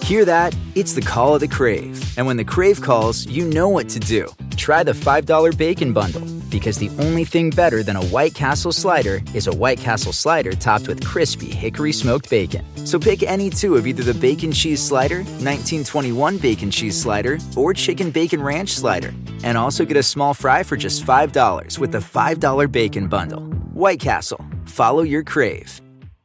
Hear that? It's the call of the Crave. And when the Crave calls, you know what to do. Try the $5 Bacon Bundle, because the only thing better than a White Castle slider is a White Castle slider topped with crispy hickory smoked bacon. So pick any two of either the Bacon Cheese Slider, 1921 Bacon Cheese Slider, or Chicken Bacon Ranch Slider. And also get a small fry for just $5 with the $5 Bacon Bundle. White Castle. Follow your Crave.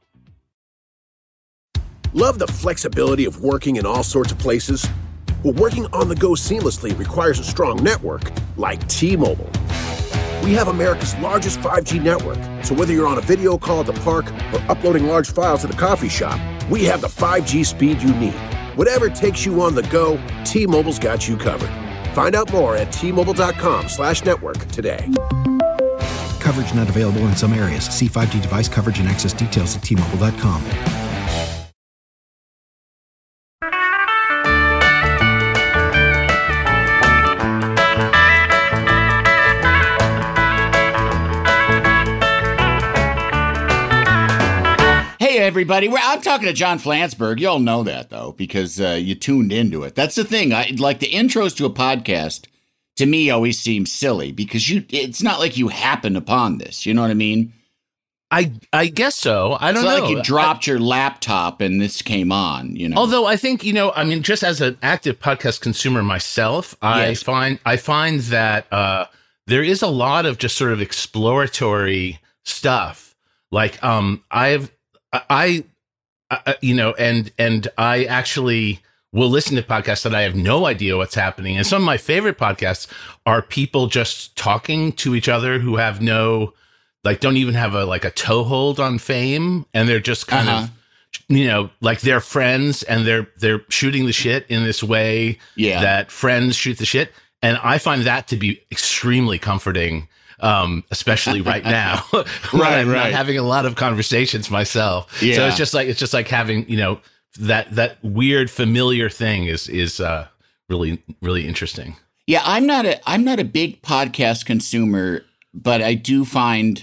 Love the flexibility of working in all sorts of places? Well, working on the go seamlessly requires a strong network like T-Mobile. We have America's largest 5G network, so whether you're on a video call at the park or uploading large files at the coffee shop, we have the 5G speed you need. Whatever takes you on the go, T-Mobile's got you covered. Find out more at T-Mobile.com/network today. Coverage not available in some areas. See 5G device coverage and access details at T-Mobile.com. Everybody, I'm talking to John Flansburgh. You all know that, though, because you tuned into it. That's the thing. Like the intros to a podcast, to me, always seem silly because it's not like you happened upon this. You know what I mean? I guess so. I don't know. It's like you dropped your laptop and this came on, you know. Although I think, just as an active podcast consumer myself, yes. I find that there is a lot of just sort of exploratory stuff. Like I actually will listen to podcasts that I have no idea what's happening. And some of my favorite podcasts are people just talking to each other who have don't even have a toehold on fame. And they're just kind of, like they're friends and they're shooting the shit in this way that friends shoot the shit. And I find that to be extremely comforting. Especially right now, when I'm not having a lot of conversations myself. Yeah. So it's just like having, that weird familiar thing is really, really interesting. Yeah. I'm not a big podcast consumer, but I do find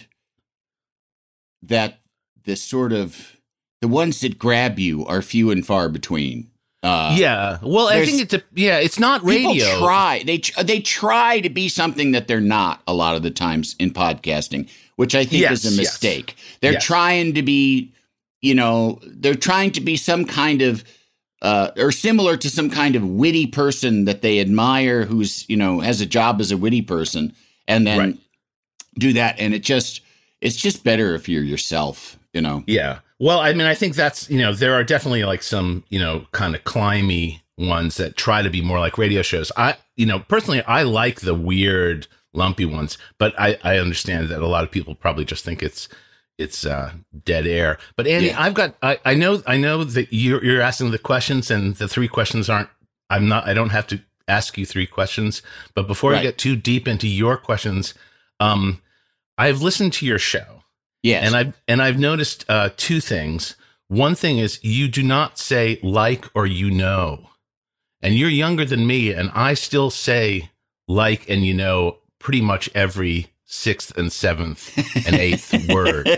that the ones that grab you are few and far between. Well, I think it's not radio. People try. They try to be something that they're not a lot of the times in podcasting, which I think is a mistake. They're trying to be, they're trying to be some kind of, or similar to some kind of witty person that they admire who's, has a job as a witty person and then do that. And it's just better if you're yourself, Yeah. Well, I think that's, there are definitely like some, kind of climby ones that try to be more like radio shows. Personally, I like the weird, lumpy ones, but I understand that a lot of people probably just think it's dead air. But Andy, I know that you're asking the questions and the three questions I don't have to ask you three questions. But before I get too deep into your questions, I've listened to your show. Yes. And I've noticed two things. One thing is you do not say like or and you're younger than me, and I still say like and pretty much every sixth and seventh and eighth word.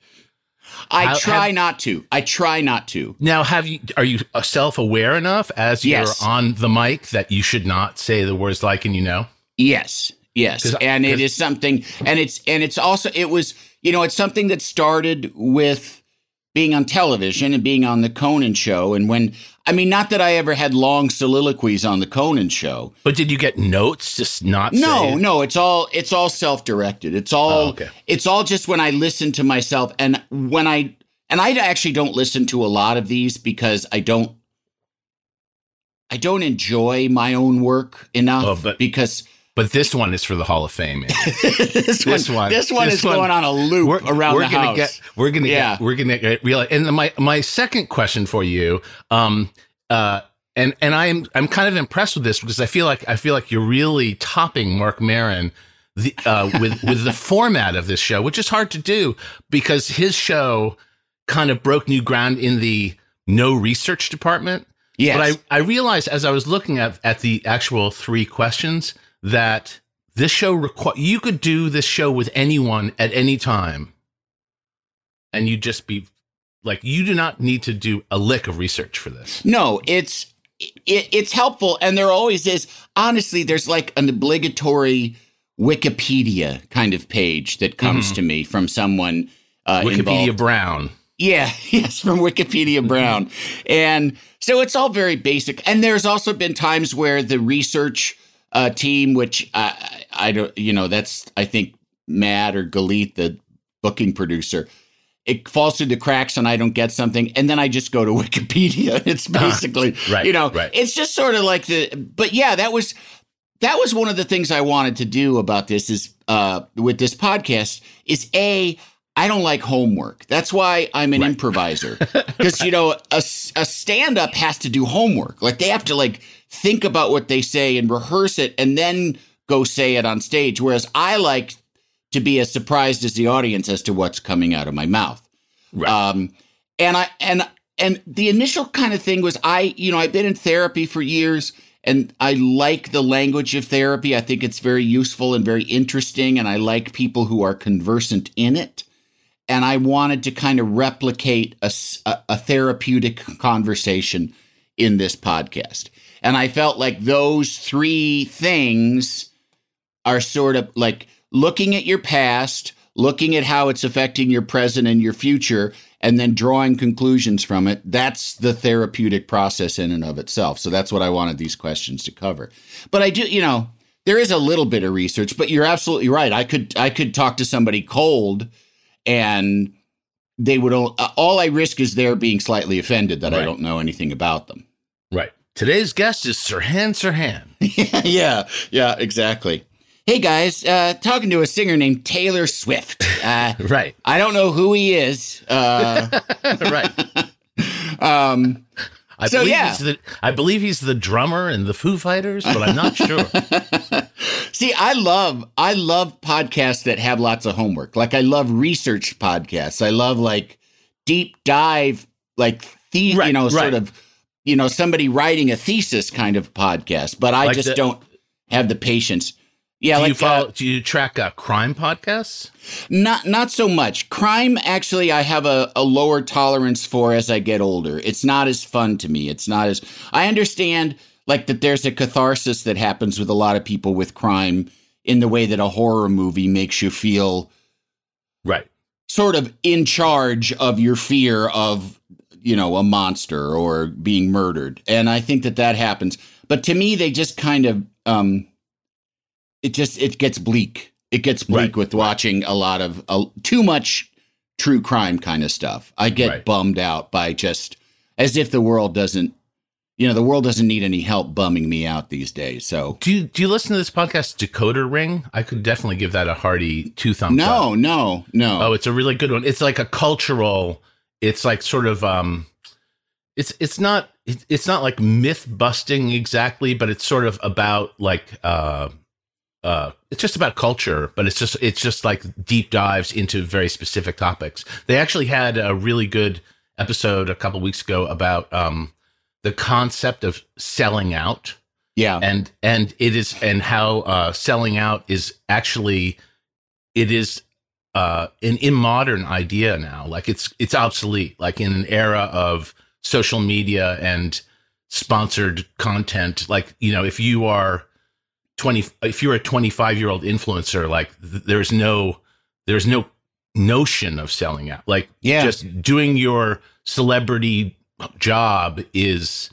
I try not to. Now, are you self-aware enough as you're on the mic that you should not say the words like and Yes. And it is something, and it's also, it was, it's something that started with being on television and being on the Conan show. And not that I ever had long soliloquies on the Conan show. But did you get notes just not say it? No, it's all self-directed. It's all just when I listen to myself and I actually don't listen to a lot of these because I don't enjoy my own work enough But this one is for the Hall of Fame. This one is going on a loop around the house. We're gonna get real. And my second question for you, and I'm kind of impressed with this because I feel like you're really topping Marc Maron with the format of this show, which is hard to do because his show kind of broke new ground in the no research department. Yes. But I realized as I was looking at the actual three questions that this show you could do this show with anyone at any time and you'd just be like, you do not need to do a lick of research for this. No, it's helpful. And there always is. Honestly, there's like an obligatory Wikipedia kind of page that comes to me from someone Wikipedia involved. Brown. Yeah, yes, from Wikipedia Brown. And so it's all very basic. And there's also been times where the research team, which I don't, that's, I think, Matt or Galit, the booking producer, it falls through the cracks and I don't get something. And then I just go to Wikipedia. It's basically, right. It's just sort of like but yeah, that was one of the things I wanted to do about this is with this podcast is I don't like homework. That's why I'm an improviser. Because, a stand-up has to do homework. Like, they have to, like, think about what they say and rehearse it and then go say it on stage. Whereas I like to be as surprised as the audience as to what's coming out of my mouth. Right. And the initial kind of thing was I've been in therapy for years, and I like the language of therapy. I think it's very useful and very interesting, and I like people who are conversant in it. And I wanted to kind of replicate a therapeutic conversation in this podcast. And I felt like those three things are sort of like looking at your past, looking at how it's affecting your present and your future, and then drawing conclusions from it. That's the therapeutic process in and of itself. So that's what I wanted these questions to cover. But I do, there is a little bit of research, but you're absolutely right. I could talk to somebody cold, and they would all I risk is their being slightly offended that I don't know anything about them. Right. Today's guest is Sirhan Sirhan. Yeah, exactly. Hey guys, talking to a singer named Taylor Swift. Right. I don't know who he is. Right. I believe he's the drummer in the Foo Fighters, but I'm not sure. See, I love podcasts that have lots of homework. Like, I love research podcasts. I love, like, deep dive, like, sort of, somebody writing a thesis kind of podcast. But I like just don't have the patience. Yeah, do you track crime podcasts? Not so much. Crime, actually, I have a lower tolerance for as I get older. It's not as fun to me. I understand, like, that there's a catharsis that happens with a lot of people with crime in the way that a horror movie makes you feel sort of in charge of your fear of, a monster or being murdered. And I think that happens. But to me, they just kind of, it gets bleak. It gets bleak with watching a lot of too much true crime kind of stuff. I get bummed out by just as if the world doesn't need any help bumming me out these days. So do you listen to this podcast, Decoder Ring? I could definitely give that a hearty 2 thumbs up. No. Oh, it's a really good one. It's like a cultural. It's like sort of it's not like myth busting exactly, but it's sort of about like it's just about culture, but it's just like deep dives into very specific topics. They actually had a really good episode a couple weeks ago about the concept of selling out. Yeah. And how selling out is actually, it is an immodern idea now. Like it's obsolete, like in an era of social media and sponsored content. Like, if you're a 25-year-old influencer, like there's no notion of selling out. Like, just doing your celebrity job there's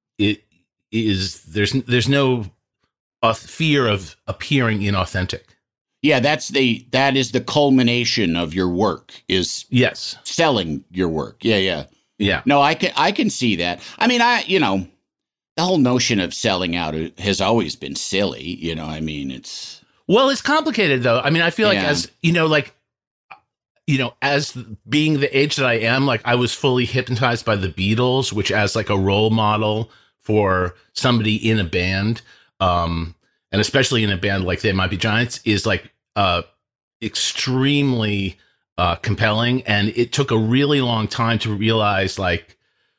no fear of appearing inauthentic. Yeah, that is the culmination of your work, is selling your work. Yeah. No, I can see that. I mean, the whole notion of selling out has always been silly. It's complicated though. I mean, I feel like as as being the age that I am, like I was fully hypnotized by the Beatles, which as like a role model for somebody in a band, and especially in a band like They Might Be Giants, is like extremely compelling. And it took a really long time to realize, like,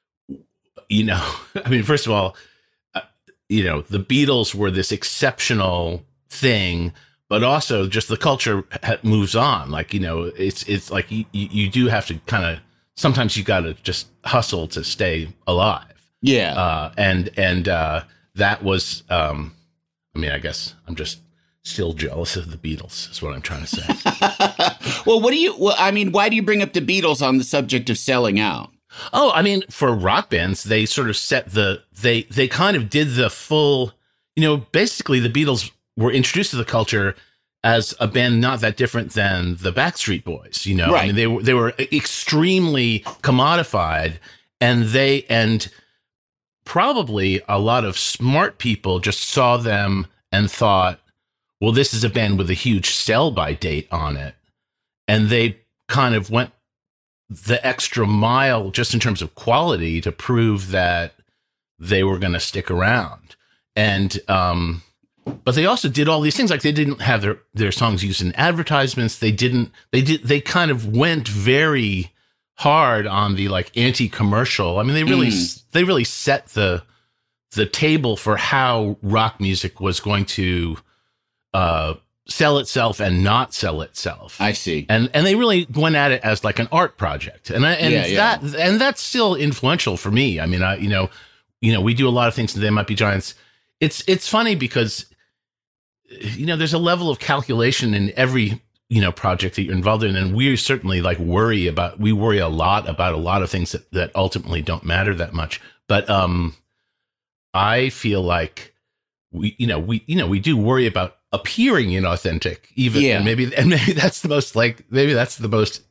I mean, first of all, the Beatles were this exceptional thing, but also just the culture moves on. Like, it's like you do have to kind of sometimes you got to just hustle to stay alive. Yeah. And that was, I mean, I guess I'm just still jealous of the Beatles is what I'm trying to say. Well, why do you bring up the Beatles on the subject of selling out? Oh, I mean, for rock bands, they sort of they kind of did the full, basically the Beatles were introduced to the culture as a band not that different than the Backstreet Boys, Right. I mean, they were extremely commodified, and probably a lot of smart people just saw them and thought, well, this is a band with a huge sell-by date on it. And they kind of went the extra mile just in terms of quality to prove that they were going to stick around. And, but they also did all these things. Like they didn't have their songs used in advertisements. They they kind of went very hard on the like anti-commercial. I mean, they really set the table for how rock music was going to sell itself and not sell itself. I see. And they really went at it as like an art project. And that's still influential for me. I mean, we do a lot of things and They Might Be Giants. It's funny because there's a level of calculation in every project that you're involved in, and we certainly worry a lot about a lot of things that ultimately don't matter that much. But I feel like we do worry about appearing inauthentic, even, and maybe that's the most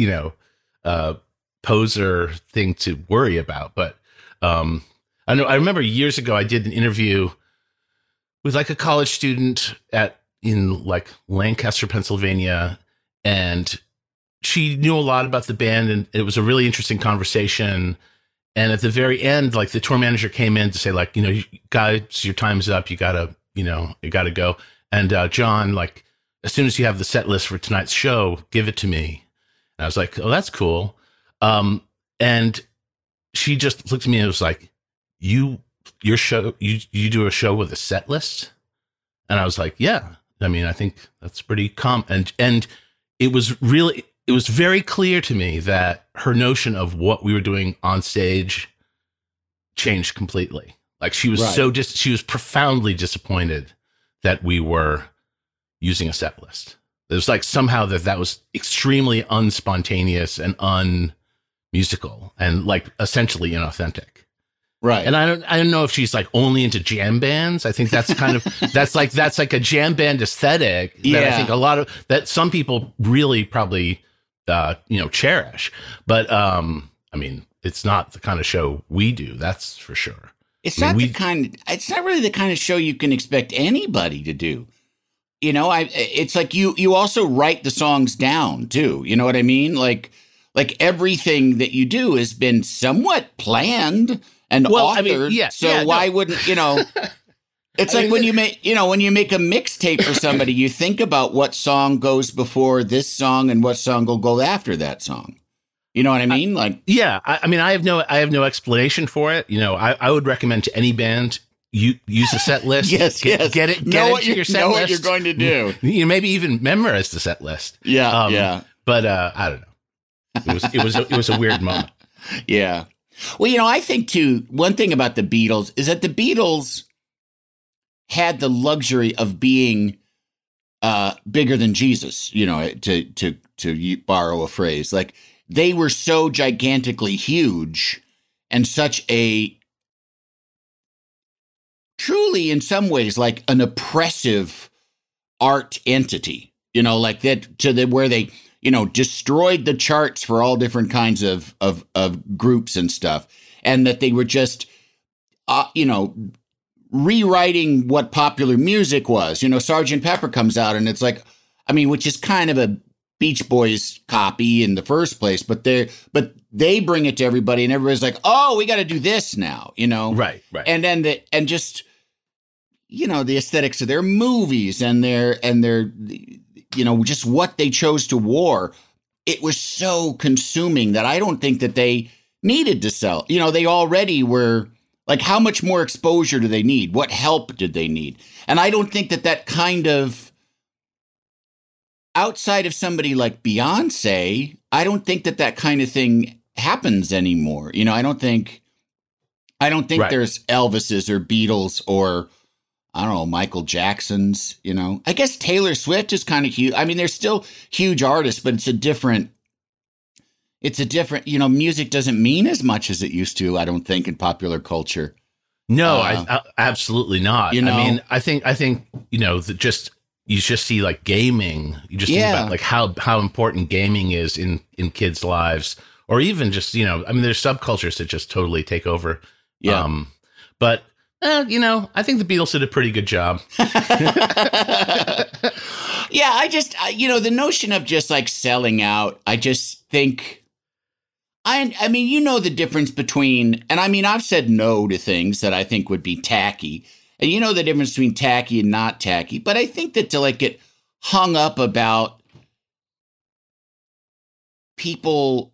poser thing to worry about. But I remember years ago I did an interview with a college student in Lancaster, Pennsylvania, and she knew a lot about the band, and it was a really interesting conversation. And at the very end, the tour manager came in to say, guys, your time's up. You gotta go. And John, as soon as you have the set list for tonight's show, give it to me. And I was like, oh, that's cool. And she just looked at me and was like, your show, you do a show with a set list? And I was like, yeah. I mean, I think that's pretty common. And it was very clear to me that her notion of what we were doing on stage changed completely. She was she was profoundly disappointed that we were using a set list. It was somehow that was extremely unspontaneous and unmusical and essentially inauthentic. Right. And I don't know if she's only into jam bands. I think that's kind of that's a jam band aesthetic that I think that some people really probably cherish. But I mean, it's not the kind of show we do, that's for sure. It's not really the kind of show you can expect anybody to do. It's you also write the songs down too. You know what I mean? Like everything that you do has been somewhat planned and authored. Why wouldn't, it's when you make a mixtape for somebody, you think about what song goes before this song and what song will go after that song. You know what I mean? I mean, I have no explanation for it. I would recommend to any band, you use a set list. Yes. Get it. Know what you're going to do. Maybe even memorize the set list. Yeah. But I don't know. It was a weird moment. Yeah. Well, I think too, one thing about the Beatles is that the Beatles had the luxury of being bigger than Jesus, to borrow a phrase. They were so gigantically huge and such a truly, in some ways, an oppressive art entity, where they, destroyed the charts for all different kinds of groups and stuff. And that they were just, rewriting what popular music was. Sgt. Pepper comes out and it's which is kind of a Beach Boys copy in the first place, but they bring it to everybody and everybody's like, oh, we got to do this now, Right. And then the aesthetics of their movies and their just what they chose to war. It was so consuming that I don't think that they needed to sell. They already were how much more exposure do they need? What help did they need? And I don't think that kind of, outside of somebody like Beyonce, I don't think that kind of thing happens anymore. You know, I don't think right. There's Elvises or Beatles or, I don't know, Michael Jacksons, you know. I guess Taylor Swift is kind of huge. I mean, they're still huge artists, but it's a different, you know, music doesn't mean as much as it used to, I don't think, in popular culture. No, I absolutely not. You know, I mean, I think, you know, you just see like gaming. You just think about like how important gaming is in kids' lives, or even just, you know, I mean, there's subcultures that just totally take over. Yeah. But you know, I think the Beatles did a pretty good job. Yeah, you know, the notion of just like selling out, I just think, I mean, you know, the difference between, and I mean, I've said no to things that I think would be tacky, and you know the difference between tacky and not tacky, but I think that to like get hung up about people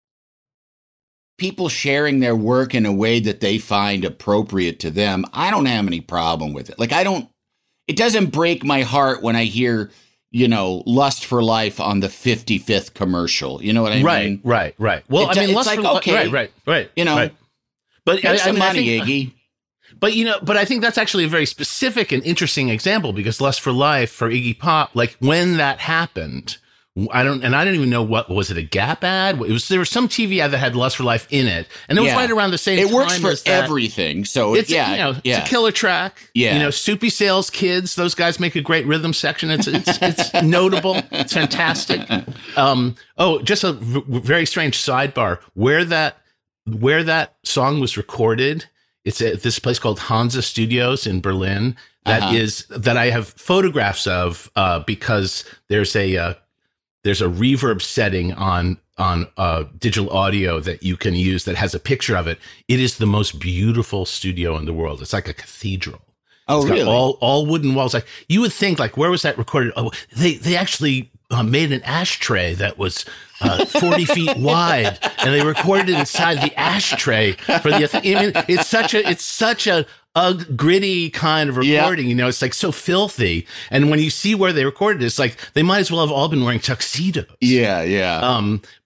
sharing their work in a way that they find appropriate to them, I don't have any problem with it. Like, it doesn't break my heart when I hear, you know, Lust for Life on the 55th commercial. You know what I mean? Right. Well, I mean, Lust for Life, okay. Right. You know, right. But I mean, money, Iggy. But, you know, I think that's actually a very specific and interesting example, because Lust for Life for Iggy Pop, like when that happened, I don't even know was it a Gap ad? There was some TV ad that had Lust for Life in it, and it was right around the same time. It works for everything, so it's it's a killer track. Yeah, you know, Soupy Sales Kids; those guys make a great rhythm section. It's notable. It's fantastic. Just a very strange sidebar: where that song was recorded. It's at this place called Hansa Studios in Berlin. That I have photographs of because there's a reverb setting on digital audio that you can use that has a picture of it. It is the most beautiful studio in the world. It's like a cathedral. Oh, it's really? Got all wooden walls. Like, you would think, like, where was that recorded? Oh, they actually made an ashtray that was 40 feet wide, and they recorded it inside the ashtray for the. I mean, it's such a gritty kind of recording. You know, it's like so filthy. And when you see where they recorded it, it's like they might as well have all been wearing tuxedos. Yeah.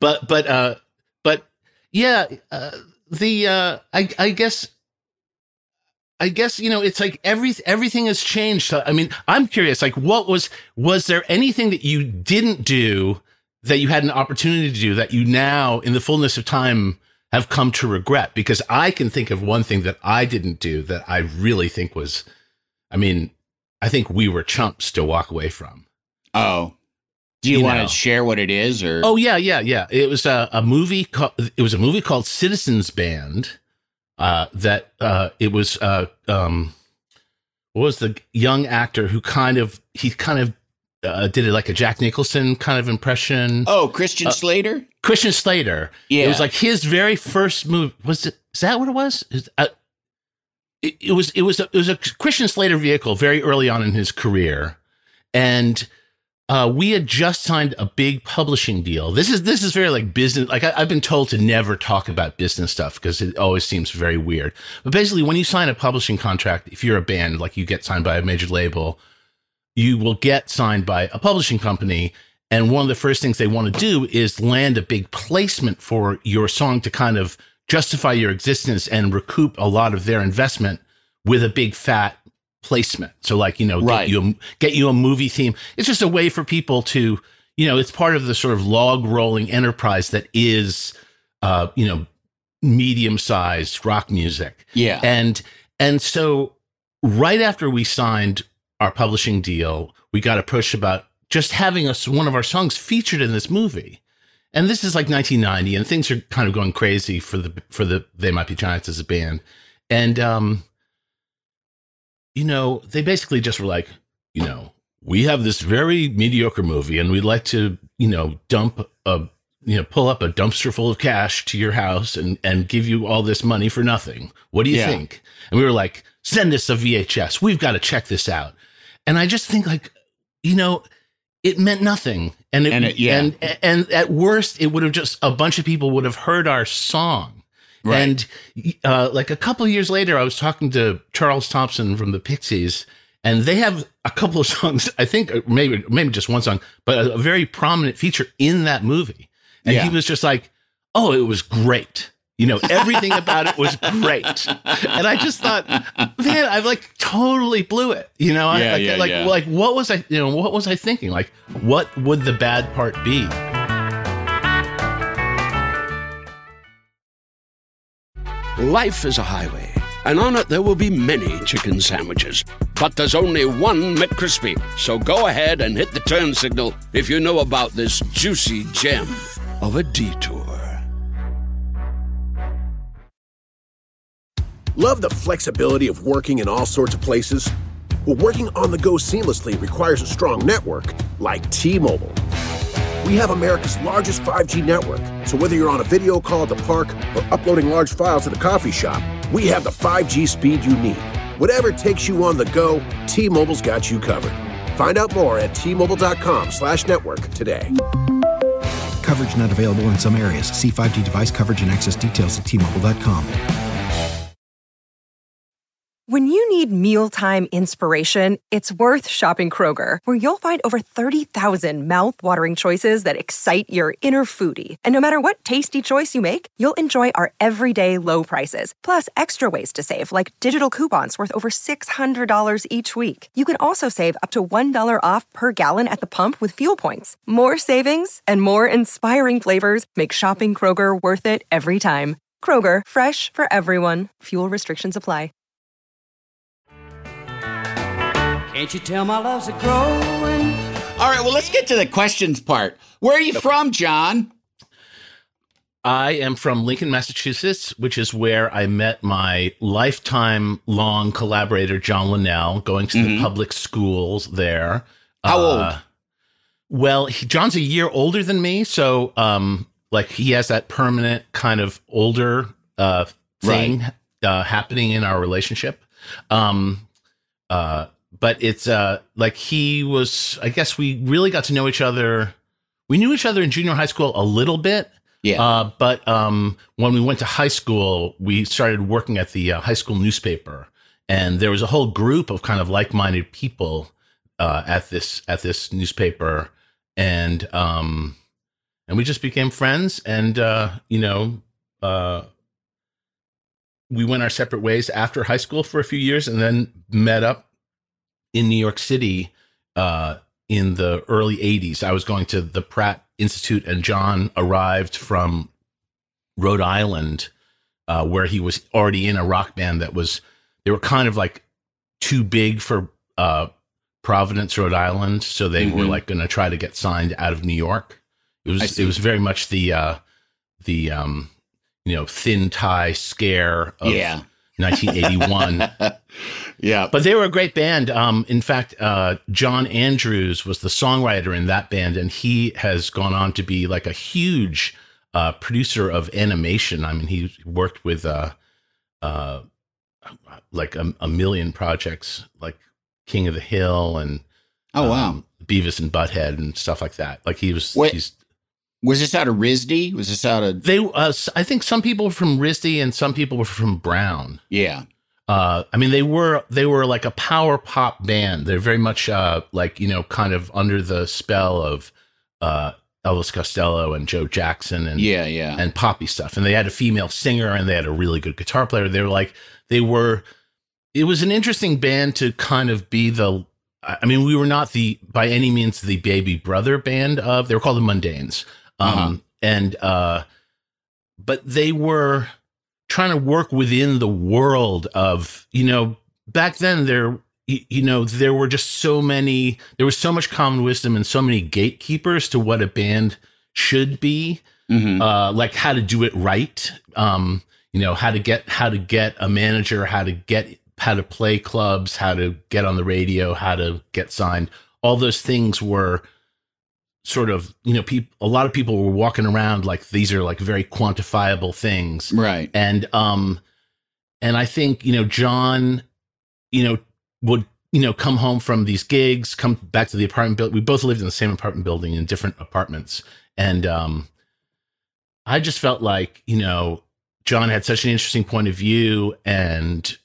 I guess, you know, it's like everything has changed. So, I mean, I'm curious, like, was there anything that you didn't do that you had an opportunity to do that you now, in the fullness of time, have come to regret? Because I can think of one thing that I didn't do that I really think was, I mean, I think we were chumps to walk away from. Oh, do you want to share what it is? Or It was a movie called Citizens Band. It was what was the young actor who kind of did it like a Jack Nicholson kind of impression. Oh, Christian Slater. Christian Slater. Yeah, it was like his very first movie. Is that what it was? It was a Christian Slater vehicle very early on in his career, and we had just signed a big publishing deal. This is very like business. Like I've been told to never talk about business stuff because it always seems very weird. But basically, when you sign a publishing contract, if you're a band, like you get signed by a major label, you will get signed by a publishing company. And one of the first things they want to do is land a big placement for your song to kind of justify your existence and recoup a lot of their investment with a big fat placement. So like, you know, get you a movie theme. It's just a way for people to, you know, it's part of the sort of log rolling enterprise that is, you know, medium sized rock music. Yeah. And so right after we signed our publishing deal, we got approached about just having one of our songs featured in this movie. And this is like 1990, and things are kind of going crazy for the They Might Be Giants as a band. And, you know, they basically just were like, you know, we have this very mediocre movie and we'd like to, you know, pull up a dumpster full of cash to your house and give you all this money for nothing. What do you think? And we were like, send us a VHS. We've got to check this out. And I just think, like, you know, it meant nothing. And at worst, it would have just, a bunch of people would have heard our song. Right. And like a couple of years later, I was talking to Charles Thompson from the Pixies, and they have a couple of songs, I think maybe just one song, but a very prominent feature in that movie. And he was just like, oh, it was great. You know, everything about it was great. And I just thought, man, I like totally blew it. You know, like what was I thinking? Like, what would the bad part be? Life is a highway, and on it there will be many chicken sandwiches. But there's only one McCrispy. So go ahead and hit the turn signal if you know about this juicy gem of a detour. Love the flexibility of working in all sorts of places? Well, working on the go seamlessly requires a strong network like T-Mobile. We have America's largest 5G network, so whether you're on a video call at the park or uploading large files at the coffee shop, we have the 5G speed you need. Whatever takes you on the go, T-Mobile's got you covered. Find out more at T-Mobile.com/network today. Coverage not available in some areas. See 5G device coverage and access details at T-Mobile.com. When you need mealtime inspiration, it's worth shopping Kroger, where you'll find over 30,000 mouth-watering choices that excite your inner foodie. And no matter what tasty choice you make, you'll enjoy our everyday low prices, plus extra ways to save, like digital coupons worth over $600 each week. You can also save up to $1 off per gallon at the pump with fuel points. More savings and more inspiring flavors make shopping Kroger worth it every time. Kroger, fresh for everyone. Fuel restrictions apply. Can't you tell my love's a-growing? All right, well, let's get to the questions part. Where are you from, John? I am from Lincoln, Massachusetts, which is where I met my lifetime-long collaborator, John Linnell, going to the public schools there. How old? Well, John's a year older than me, so like he has that permanent kind of older thing happening in our relationship. But it's like he was, I guess we really got to know each other. We knew each other in junior high school a little bit. Yeah. But when we went to high school, we started working at the high school newspaper. And there was a whole group of kind of like-minded people at this newspaper. And we just became friends. And, we went our separate ways after high school for a few years and then met up in New York City in the early 80s. I was going to the Pratt Institute, and John arrived from Rhode Island, where he was already in a rock band they were kind of like too big for Providence, Rhode Island. So they were like going to try to get signed out of New York. It was very much the thin tie scare of 1981. Yeah. But they were a great band. In fact, John Andrews was the songwriter in that band, and he has gone on to be like a huge producer of animation. I mean, he worked with like a million projects, like King of the Hill and Beavis and Butthead and stuff like that. Like Was this out of RISD? Was this out of... I think some people were from RISD and some people were from Brown. Yeah. I mean, they were like a power pop band. They're very much kind of under the spell of Elvis Costello and Joe Jackson and and poppy stuff. And they had a female singer and they had a really good guitar player. It was an interesting band to kind of be we were not by any means the baby brother band of, they were called the Mundanes. But they were trying to work within the world of, back then there were just there was so much common wisdom and so many gatekeepers to what a band should be, like how to do it right. How to get a manager, how to play clubs, how to get on the radio, how to get signed. All those things were sort of, a lot of people were walking around like these are like very quantifiable things. Right. And I think, John, would, come home from these gigs, come back to the apartment building. We both lived in the same apartment building in different apartments. And I just felt like, John had such an interesting point of view, and,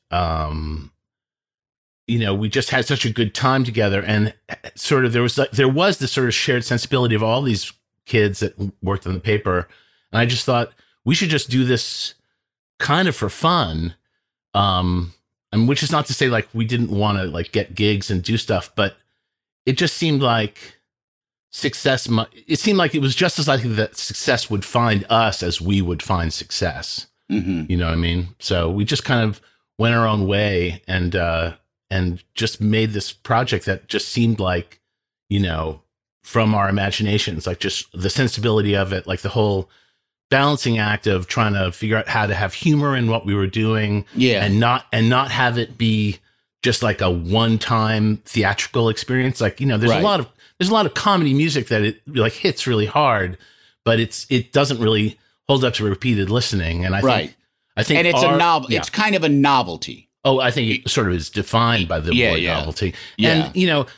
we just had such a good time together, and sort of there was this sort of shared sensibility of all these kids that worked on the paper. And I just thought we should just do this kind of for fun. And which is not to say like we didn't want to like get gigs and do stuff, but it just seemed like it seemed like it was just as likely that success would find us as we would find success. Mm-hmm. You know what I mean? So we just kind of went our own way and just made this project that just seemed like, you know, from our imaginations, like just the sensibility of it, like the whole balancing act of trying to figure out how to have humor in what we were doing, and not have it be just like a one-time theatrical experience. Like, you know, there's a lot of comedy music that it like hits really hard, but it doesn't really hold up to repeated listening. And I think, and it's a novel. Yeah. It's kind of a novelty. Oh, I think it sort of is defined by the word novelty. Yeah. And, you know,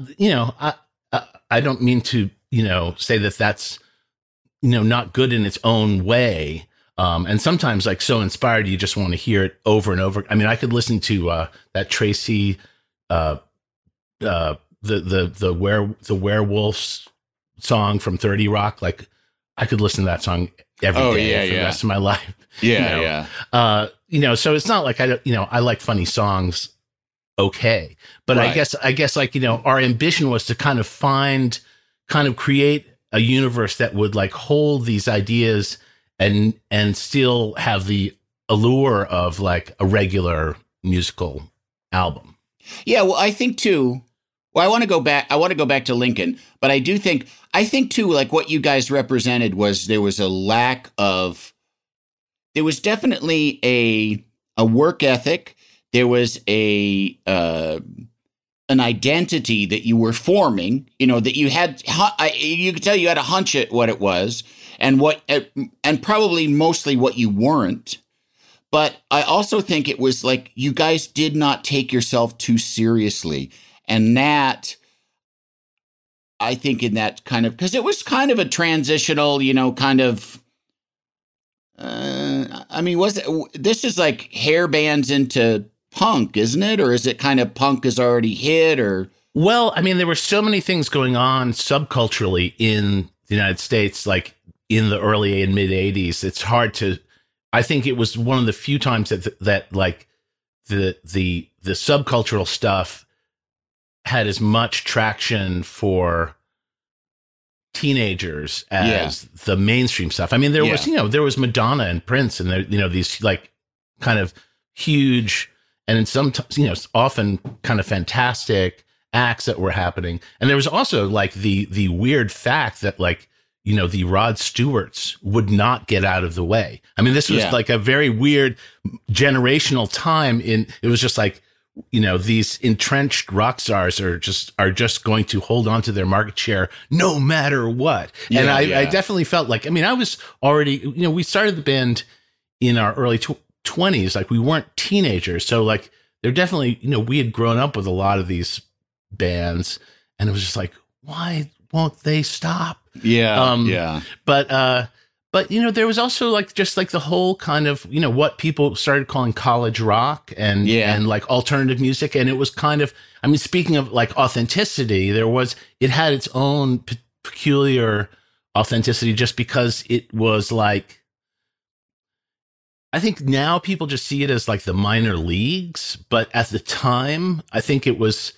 I don't mean to, you know, say that that's, you know, not good in its own way. And sometimes like So Inspired, you just want to hear it over and over. I mean, I could listen to that Tracy, the werewolves song from 30 Rock. Like I could listen to that song every day for the rest of my life. Yeah. You know, so it's not like I like funny songs. Okay. But I guess like, you know, our ambition was to kind of create a universe that would like hold these ideas and still have the allure of like a regular musical album. Yeah. Well, I think too, I want to go back to Lincoln, but I think too, like what you guys represented was there was definitely a work ethic. There was an identity that you were forming, you know, that you had, you could tell you had a hunch at what it was and probably mostly what you weren't. But I also think it was like you guys did not take yourself too seriously. And that, I think in that kind of, because it was kind of a transitional, you know, kind of, I mean, this is like hair bands into punk, isn't it? Or is it kind of punk is already hit or? Well, I mean, there were so many things going on subculturally in the United States, like in the early and mid 80s. It's hard to, I think it was one of the few times that like the subcultural stuff had as much traction for teenagers as the mainstream stuff. I mean, there was Madonna and Prince and there, you know, these like kind of huge and in some, you know, often kind of fantastic acts that were happening. And there was also like the weird fact that like, you know, the Rod Stewarts would not get out of the way. I mean, this was like a very weird generational time it was just like, you know, these entrenched rock stars are just going to hold on to their market share no matter what. Yeah, and I definitely felt like, I mean, I was already, you know, we started the band in our early 20s, like we weren't teenagers. So like, they're definitely, you know, we had grown up with a lot of these bands and it was just like, why won't they stop? Yeah. But, you know, there was also like just like the whole kind of, you know, what people started calling college rock and like alternative music. And it was kind of, I mean, speaking of like authenticity, it had its own peculiar authenticity just because it was like, I think now people just see it as like the minor leagues. But at the time, I think it was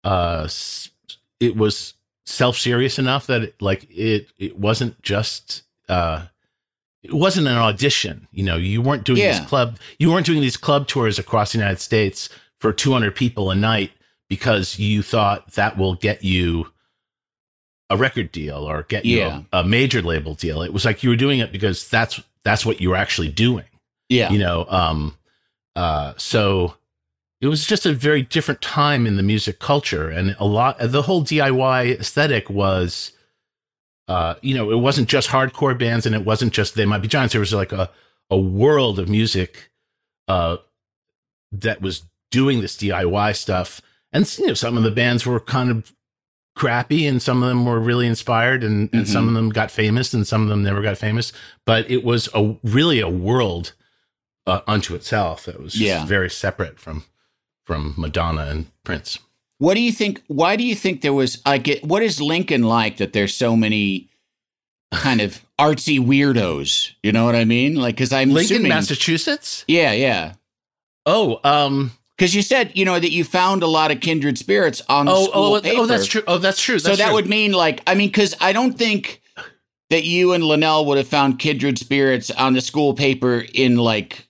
self-serious enough that it wasn't just, it wasn't an audition. You know, you weren't doing these club tours across the United States for 200 people a night because you thought that will get you a record deal or get you a major label deal. It was like you were doing it because that's what you were actually doing. Yeah. You know, so it was just a very different time in the music culture, and the whole DIY aesthetic was, you know, it wasn't just hardcore bands and it wasn't just They Might Be Giants. There was like a world of music that was doing this DIY stuff. And, you know, some of the bands were kind of crappy and some of them were really inspired and some of them got famous and some of them never got famous. But it was really a world unto itself that was just very separate from Madonna and Prince. What do you think? Why do you think there was? What is Lincoln like that there's so many kind of artsy weirdos. You know what I mean? Like, because I'm Lincoln, assuming, Massachusetts. Yeah. Oh, because you said, that you found a lot of kindred spirits on the school paper. Oh, that's true. Oh, that's true. So that would mean because I don't think that you and Linnell would have found kindred spirits on the school paper in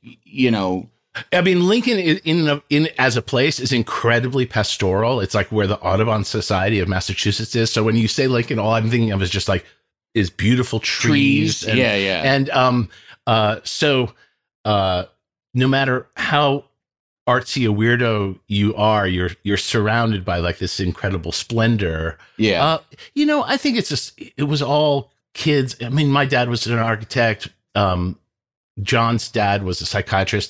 I mean, Lincoln in as a place is incredibly pastoral. It's like where the Audubon Society of Massachusetts is. So when you say Lincoln, all I'm thinking of is just is beautiful trees. And, And so no matter how artsy a weirdo you are, you're surrounded by this incredible splendor. Yeah. I think it was all kids. I mean, my dad was an architect. John's dad was a psychiatrist.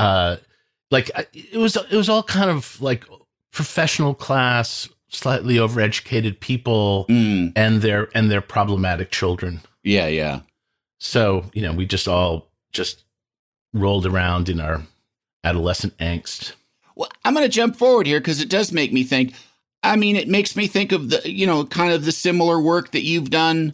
It was all kind of professional class, slightly overeducated people and their problematic children. Yeah. So, we just all rolled around in our adolescent angst. Well, I'm going to jump forward here because it does make me think. I mean, it makes me think of the, kind of the similar work that you've done,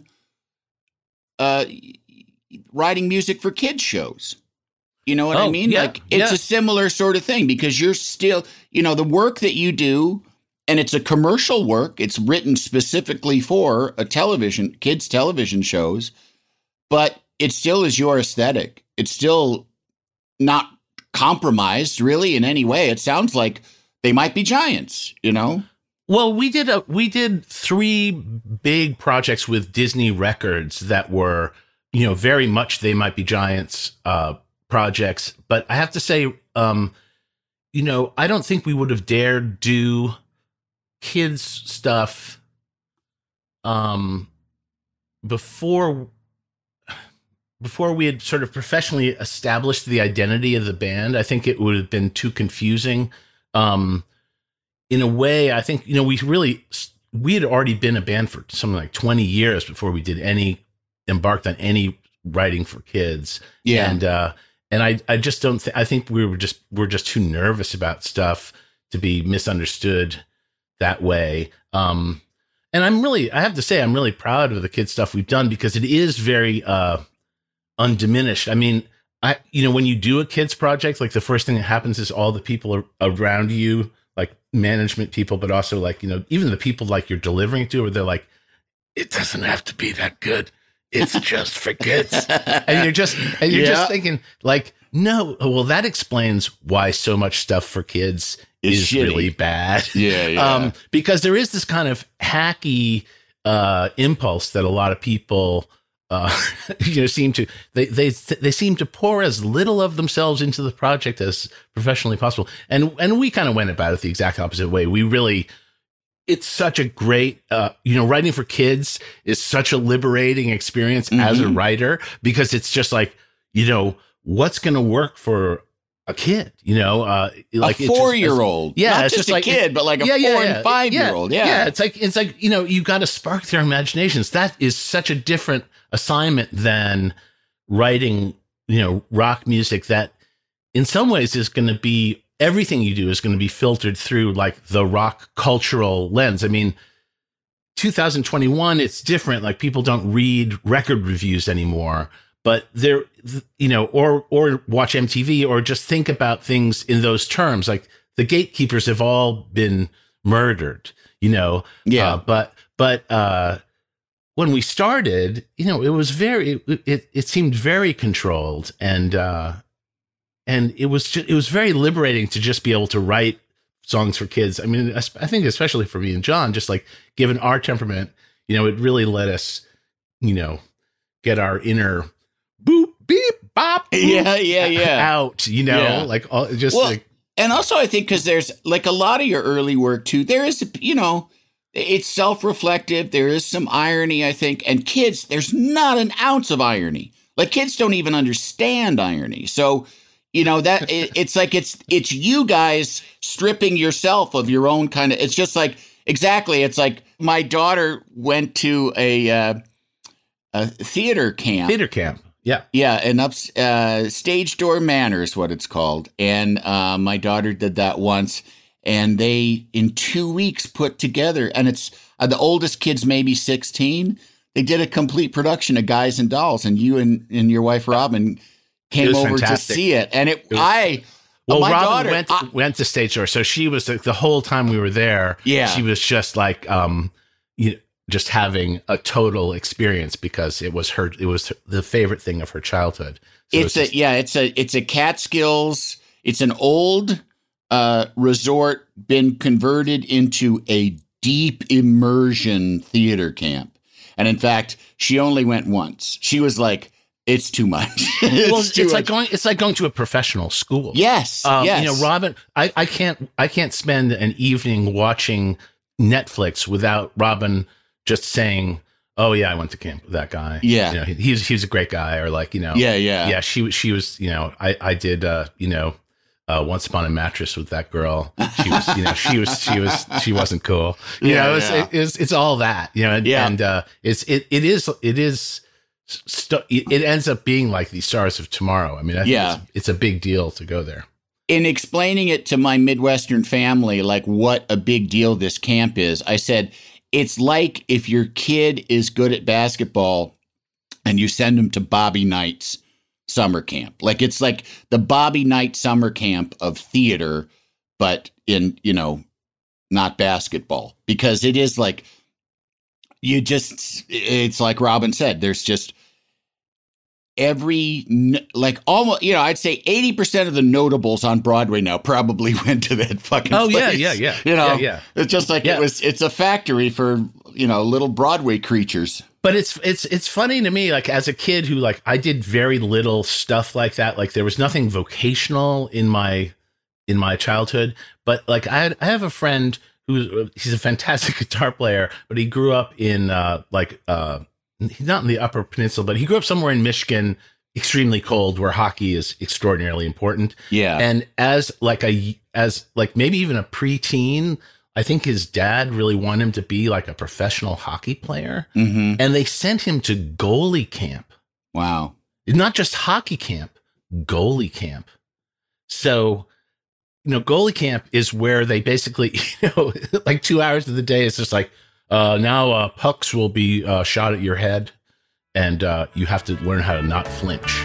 writing music for kids shows. You know what I mean? Yeah, it's a similar sort of thing because you're still, the work that you do, and it's a commercial work. It's written specifically for kids television shows, but it still is your aesthetic. It's still not compromised really in any way. It sounds like They Might Be Giants, Well, we did 3 big projects with Disney Records that were, very much They Might Be Giants projects. But I have to say, I don't think we would have dared do kids stuff before we had sort of professionally established the identity of the band. I think it would have been too confusing. In a way, I think, we had already been a band for something like 20 years before we did embarked on any writing for kids. Yeah. And I just don't think, I think we're just too nervous about stuff to be misunderstood that way. And I have to say, I'm really proud of the kids stuff we've done because it is very, undiminished. I mean, when you do a kids project, the first thing that happens is all the people around you, management people, but also even the people you're delivering it to, where they're like, it doesn't have to be that good. It's just for kids. And you're just thinking no, well, that explains why so much stuff for kids is really bad. Yeah. Because there is this kind of hacky impulse that a lot of people seem to they seem to pour as little of themselves into the project as professionally possible. And we kind of went about it the exact opposite way. It's such a great, writing for kids is such a liberating experience as a writer, because it's just what's going to work for a kid, a 4-year-old. Yeah. Not just a kid, but a 4 and 5-year-old. Yeah. It's you got to spark their imaginations. That is such a different assignment than writing, rock music that in some ways is going to be, everything you do is going to be filtered through the rock cultural lens. I mean, 2021, it's different. People don't read record reviews anymore, but they're, or watch MTV or just think about things in those terms. The gatekeepers have all been murdered, Yeah. But when we started, it was it seemed very controlled, and it was very liberating to just be able to write songs for kids. I mean, I think especially for me and John, just given our temperament, it really let us, get our inner boop, beep, bop, boop out, and also I think because there's a lot of your early work too, there is, it's self-reflective. There is some irony, I think, and kids, there's not an ounce of irony. Kids don't even understand irony. So, that it's you guys stripping yourself of your own kind of, it's just exactly. It's my daughter went to a theater camp. Yeah. Yeah. And Stage Door Manor is what it's called. And my daughter did that once, and they, in 2 weeks, put together, and it's the oldest kid's maybe 16. They did a complete production of Guys and Dolls, and you and your wife Robin came over fantastic. To see it. And my Robin daughter went to stage door, so she was the whole time we were there. Yeah, she was just like just having a total experience because it was the favorite thing of her childhood. So it's a Catskills. It's an old resort been converted into a deep immersion theater camp. And in fact, she only went once. She was like, it's too much. It's like going to a professional school. Yes. Yes. Robin, I can't spend an evening watching Netflix without Robin just saying, "Oh yeah, I went to camp with that guy. Yeah, he's a great guy." Or like, yeah. She was, I did, Once Upon a Mattress with that girl. She was, she wasn't cool. It's all that, and it ends up being like these Stars of Tomorrow. I mean, I think it's a big deal to go there. In explaining it to my Midwestern family, like what a big deal this camp is, I said, it's like if your kid is good at basketball and you send them to Bobby Knight's summer camp. Like it's like the Bobby Knight summer camp of theater, but in, not basketball. Because it is like, it's like Robin said, there's just almost, I'd say 80% of the notables on Broadway now probably went to that fucking place. Yeah. It's just like it's a factory for, little Broadway creatures. But it's funny to me, like as a kid who like, I did very little stuff like that. Like there was nothing vocational in my childhood, but like I have a friend he's a fantastic guitar player, but he grew up in he's not in the Upper Peninsula, but he grew up somewhere in Michigan, extremely cold, where hockey is extraordinarily important. Yeah. And as maybe even a preteen, I think his dad really wanted him to be like a professional hockey player. Mm-hmm. And they sent him to goalie camp. Wow. Not just hockey camp, goalie camp. So, goalie camp is where they basically, like 2 hours of the day, it's just like, now pucks will be shot at your head, and you have to learn how to not flinch.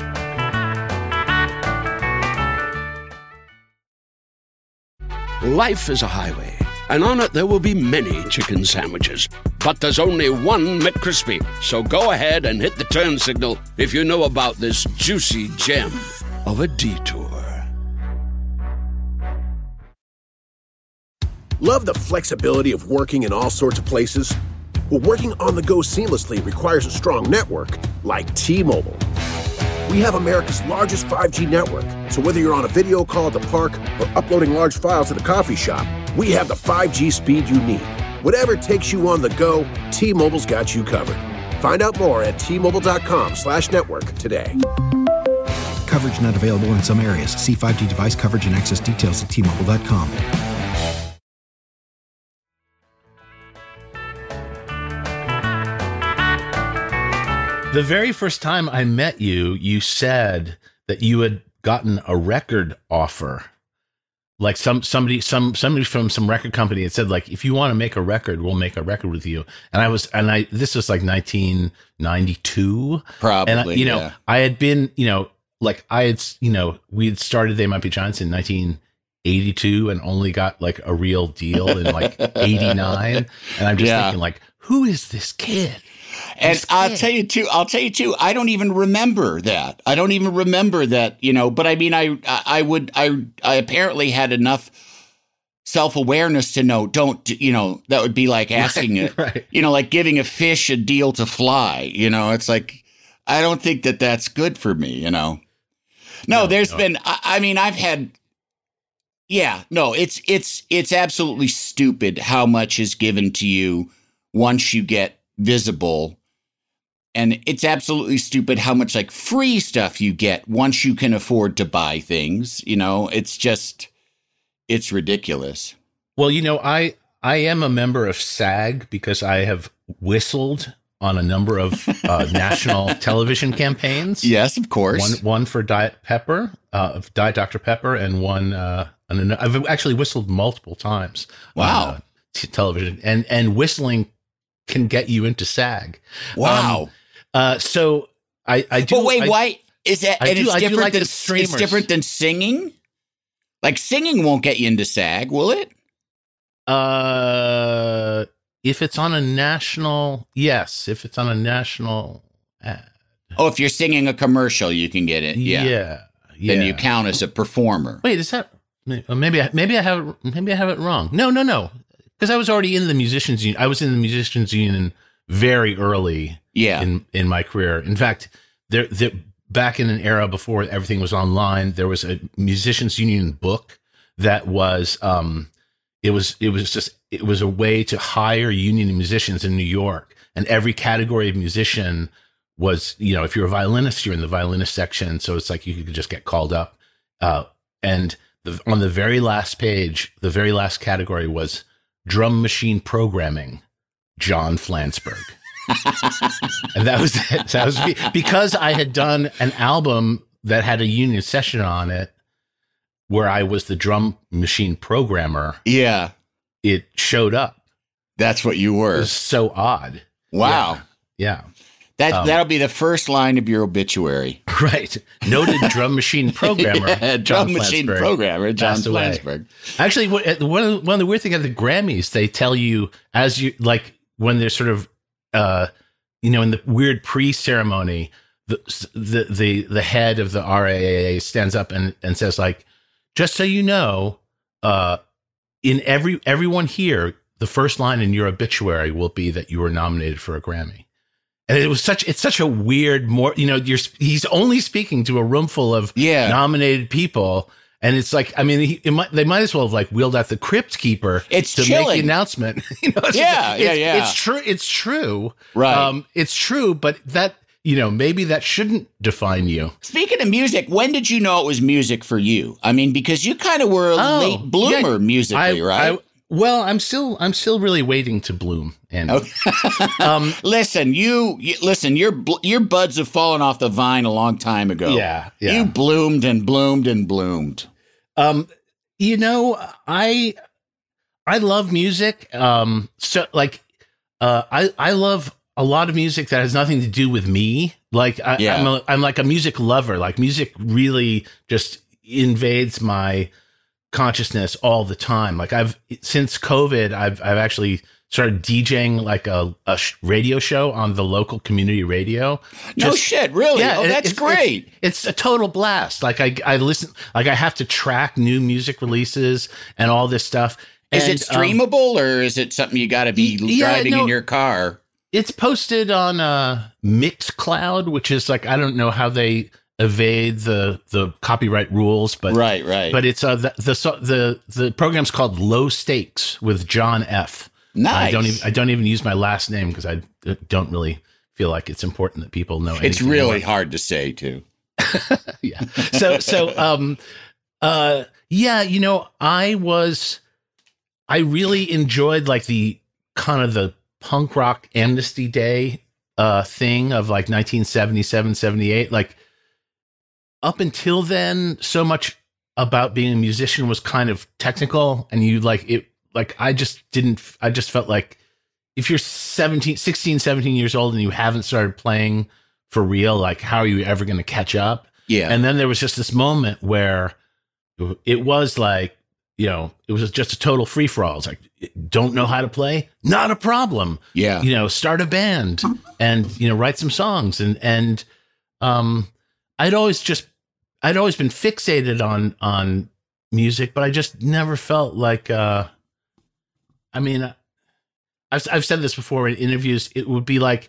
Life is a highway, and on it there will be many chicken sandwiches. But there's only one McCrispy. So go ahead and hit the turn signal if you know about this juicy gem of a detour. Love the flexibility of working in all sorts of places? Well, working on the go seamlessly requires a strong network like T-Mobile. We have America's largest 5G network, so whether you're on a video call at the park or uploading large files at a coffee shop, we have the 5G speed you need. Whatever takes you on the go, T-Mobile's got you covered. Find out more at T-Mobile.com/network today. Coverage not available in some areas. See 5G device coverage and access details at T-Mobile.com. The very first time I met you, you said that you had gotten a record offer. Like somebody from some record company had said, like, if you want to make a record, we'll make a record with you. And this was like 1992. Probably. And I had been, we had started They Might Be Giants in 1982 and only got like a real deal in like 89. And I'm just thinking, like, who is this kid? And I'll tell you too, I don't even remember that. But I mean, I apparently had enough self-awareness to know, that would be like asking it, right. Like giving a fish a deal to fly, it's like, I don't think that that's good for me, No, been, I've had, it's absolutely stupid how much is given to you once you get visible. And it's absolutely stupid how much like free stuff you get once you can afford to buy things. It's ridiculous. Well, I am a member of SAG because I have whistled on a number of national television campaigns. Yes, of course. One for Diet Pepper, Diet Dr. Pepper, and one. I've actually whistled multiple times. Wow. On television and whistling can get you into SAG. Wow. So I do. But wait, why is that? And it's different like than the streamers. It's different than singing. Like singing won't get you into SAG, will it? If it's on a national, yes. If it's on a national ad. Oh, if you're singing a commercial, you can get it. Yeah. Then you count as a performer. Wait, is that maybe I have it wrong? No. Because I was already in the musicians union. I was in the musicians union very early. Yeah. In my career. In fact, there back in an era before everything was online, there was a musicians union book that was it was a way to hire union musicians in New York, and every category of musician was, if you're a violinist, you're in the violinist section. So it's like you could just get called up. And on the very last page, the very last category was drum machine programming, John Flansburgh. And that was it. That was because I had done an album that had a union session on it where I was the drum machine programmer. Yeah. It showed up. That's what you were. It was so odd. Wow. Yeah. That'll be the first line of your obituary. Right. Noted drum machine programmer. Drum machine programmer, John Flansburgh. Actually, one of the weird things at the Grammys, they tell you as you, like, when they're sort of, in the weird pre-ceremony, the head of the RAAA stands up and says, like, just so you know, in everyone here, the first line in your obituary will be that you were nominated for a Grammy. And it's such a weird, he's only speaking to a room full of nominated people. And it's like, I mean, they might as well have like wheeled out the crypt keeper to make the announcement. It's true. It's true. Right. It's true. But that, maybe that shouldn't define you. Speaking of music, when did you know it was music for you? I mean, because you kind of were a late bloomer musically, right? Well, I'm still really waiting to bloom. And okay. Listen, your buds have fallen off the vine a long time ago. Yeah. You bloomed and bloomed and bloomed. I love music. So like, I love a lot of music that has nothing to do with me. Like, I'm like a music lover. Like, music really just invades my consciousness all the time. Like, since COVID, I've actually started DJing like a radio show on the local community radio. No shit, really? Yeah, that's great. It's a total blast. Like, I listen, like, I have to track new music releases and all this stuff. Is it streamable or is it something you got to be driving in your car? It's posted on Mixcloud, which is like, I don't know how they evade the copyright rules, but right. But it's the program's called Low Stakes with John F. Nice. I don't even use my last name because I don't really feel like it's important that people know. It's really hard to say too. Yeah. I really enjoyed like the kind of the punk rock Amnesty Day thing of like 1977, 78. Like, up until then, so much about being a musician was kind of technical, and you like it. Like, I just felt like if you're 16, 17 years old and you haven't started playing for real, like, how are you ever going to catch up? Yeah. And then there was just this moment where it was like, it was just a total free for all. It's like, don't know how to play? Not a problem. Yeah. Start a band and, write some songs. And I'd always been fixated on music, but I just never felt like, I've said this before in interviews. It would be like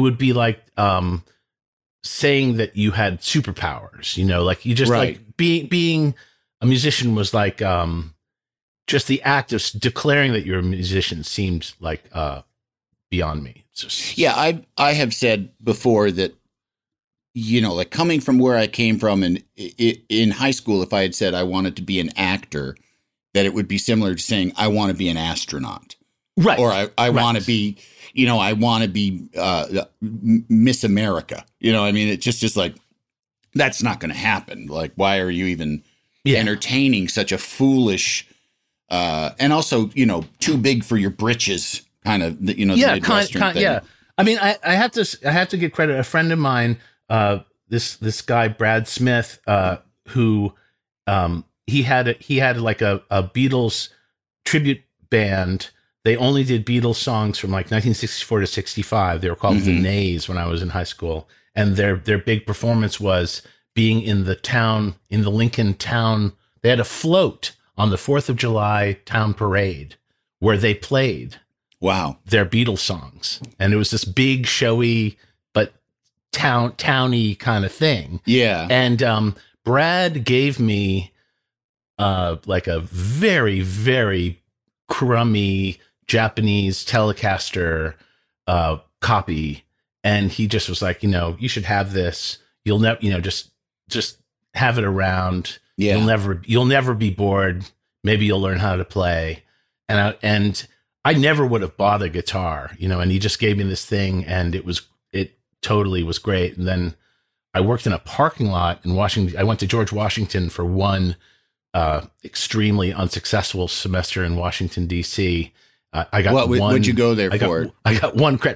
saying that you had superpowers, like you just like being a musician was like, just the act of declaring that you're a musician seemed like, beyond me. I have said before that, like coming from where I came from and in high school, if I had said I wanted to be an actor, that it would be similar to saying I want to be an astronaut. Right. Or I want to be, I want to be Miss America. I mean, it's just like, that's not going to happen. Like, why are you even entertaining such a foolish and also, too big for your britches kind of, the Midwestern thing. Yeah. I mean, I have to give credit. A friend of mine, this guy Brad Smith, who he had like a Beatles tribute band. They only did Beatles songs from like 1964 to 65. They were called the Nays when I was in high school, and their big performance was being in the Lincoln town. They had a float on the 4th of July town parade where they played their Beatles songs, and it was this big showy but towny kind of thing. Yeah. And Brad gave me like a very, very crummy Japanese Telecaster copy, and he just was like, you should have this. You'll never, just have it around. Yeah. You'll never be bored. Maybe you'll learn how to play. And I never would have bought a guitar, and he just gave me this thing, and it totally was great. And then I worked in a parking lot in Washington. I went to George Washington for one extremely unsuccessful semester in Washington, D.C. I got what'd you go there for? I got one credit,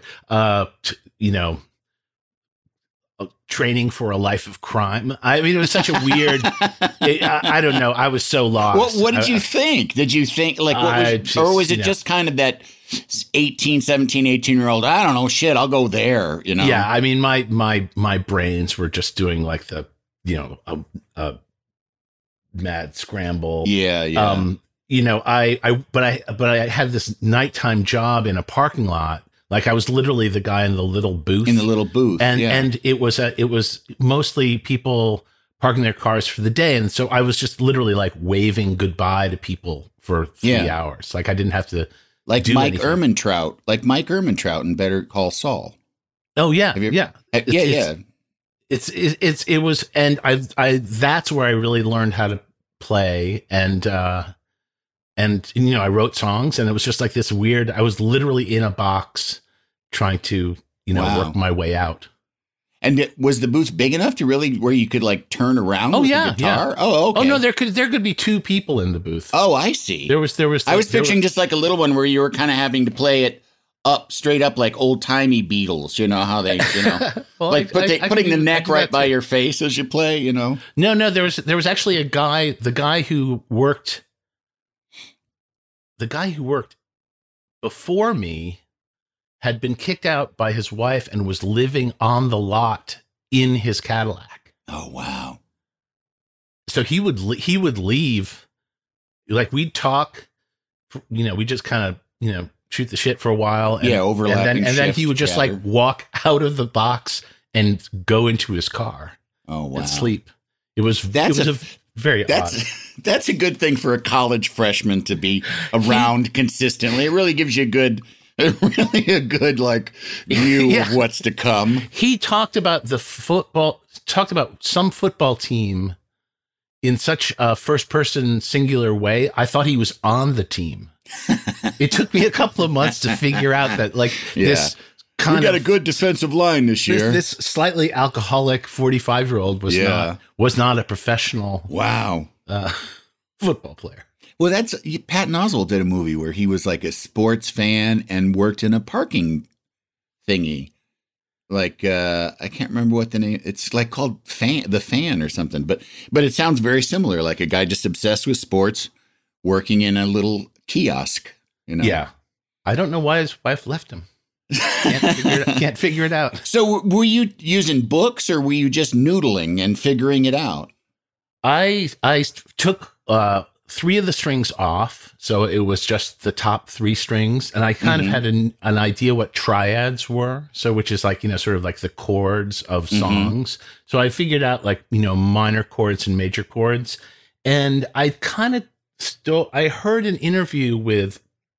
training for a life of crime. I mean, it was such a weird, I don't know. I was so lost. What did you think? Did you think like, or was it just kind of that 18-year-old, I don't know, shit, I'll go there, Yeah. I mean, my brains were just doing like the, a mad scramble. Yeah. Yeah. But I had this nighttime job in a parking lot. Like I was literally the guy in the little booth. And it was mostly people parking their cars for the day. And so I was just literally like waving goodbye to people for 3 hours. Like I didn't have to like Mike Ehrmantraut in Better Call Saul. Oh yeah. It was, and I that's where I really learned how to play. And I wrote songs, and it was just like this weird, I was literally in a box trying to, work my way out. And was the booth big enough to really, where you could like turn around with the guitar? Yeah. Oh, okay. Oh no, there could be 2 people in the booth. Oh, I see. I was picturing just like a little one where you were kind of having to play it straight up like old timey Beatles, how they, well, like putting the neck right by your face as you play, No, there was actually the guy who worked before me had been kicked out by his wife and was living on the lot in his Cadillac. Oh, wow. So he would leave, like we'd talk, we just kind of, shoot the shit for a while. And, overlapping. And then he would just like walk out of the box and go into his car. Oh, wow. And sleep. It was very odd. That's a good thing for a college freshman to be around consistently. It really gives you a good like view of what's to come. He talked about some football team in such a first person singular way. I thought he was on the team. It took me a couple of months to figure out that this we got a good defensive line this year. This slightly alcoholic 45-year-old was not a professional. Wow. Football player. Well, Patton Oswalt did a movie where he was like a sports fan and worked in a parking thingy. Like, I can't remember what the name, it's like called The Fan or something, but it sounds very similar. Like a guy just obsessed with sports working in a little kiosk, Yeah. I don't know why his wife left him. Can't figure it out. So were you using books or were you just noodling and figuring it out? I took 3 of the strings off, so it was just the top 3 strings, and I kind of had an idea what triads were, so which is like sort of like the chords of songs. So I figured out like minor chords and major chords, and I kind of I heard an interview with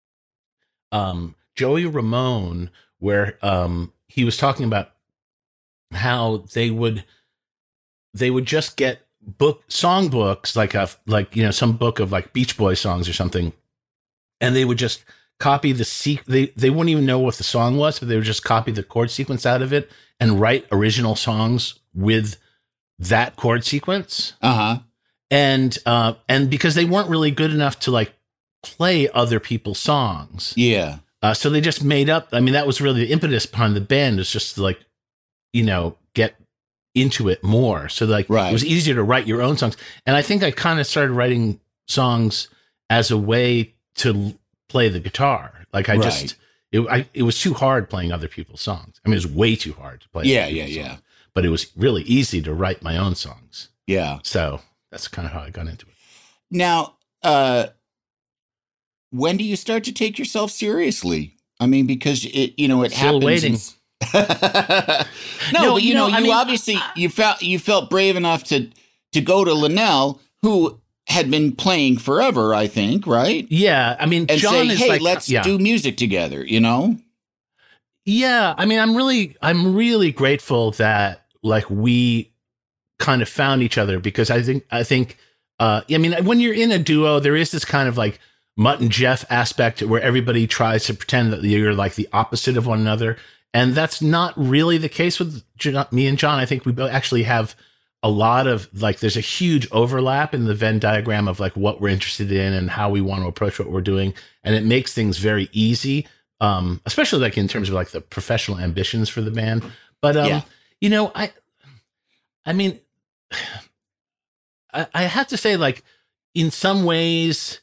Joey Ramone where he was talking about how they would just get song books like some book of like Beach Boys songs or something, and they would just copy the they wouldn't even know what the song was, but they would just copy the chord sequence out of it and write original songs with that chord sequence. And because they weren't really good enough to like play other people's songs. Yeah. So they just made up. I mean, that was really the impetus behind the band, is just to, like, you know, get into it more. So like, It was easier to write your own songs. And I think I kind of started writing songs as a way to play the guitar. Like I just, it was too hard playing other people's songs. I mean, it was way too hard to play. Songs, but it was really easy to write my own songs. Yeah. So that's kind of how I got into it. Now, when do you start to take yourself seriously? I mean, because it Still happens. Waiting. No, but you obviously you felt brave enough to go to Linnell, who had been playing forever, I think, right? Yeah, I mean, and John say, is hey, like, let's do music together, you know? Yeah, I mean, I'm really grateful that like we kind of found each other, because I think I mean, when you're in a duo, there is this kind of like Mutt and Jeff aspect where everybody tries to pretend that you're like the opposite of one another. And that's not really the case with me and John. I think we actually have a lot of like, there's a huge overlap in the Venn diagram of like what we're interested in and how we want to approach what we're doing. And it makes things very easy, especially like in terms of like the professional ambitions for the band. But, you know, I mean, I have to say, like, in some ways,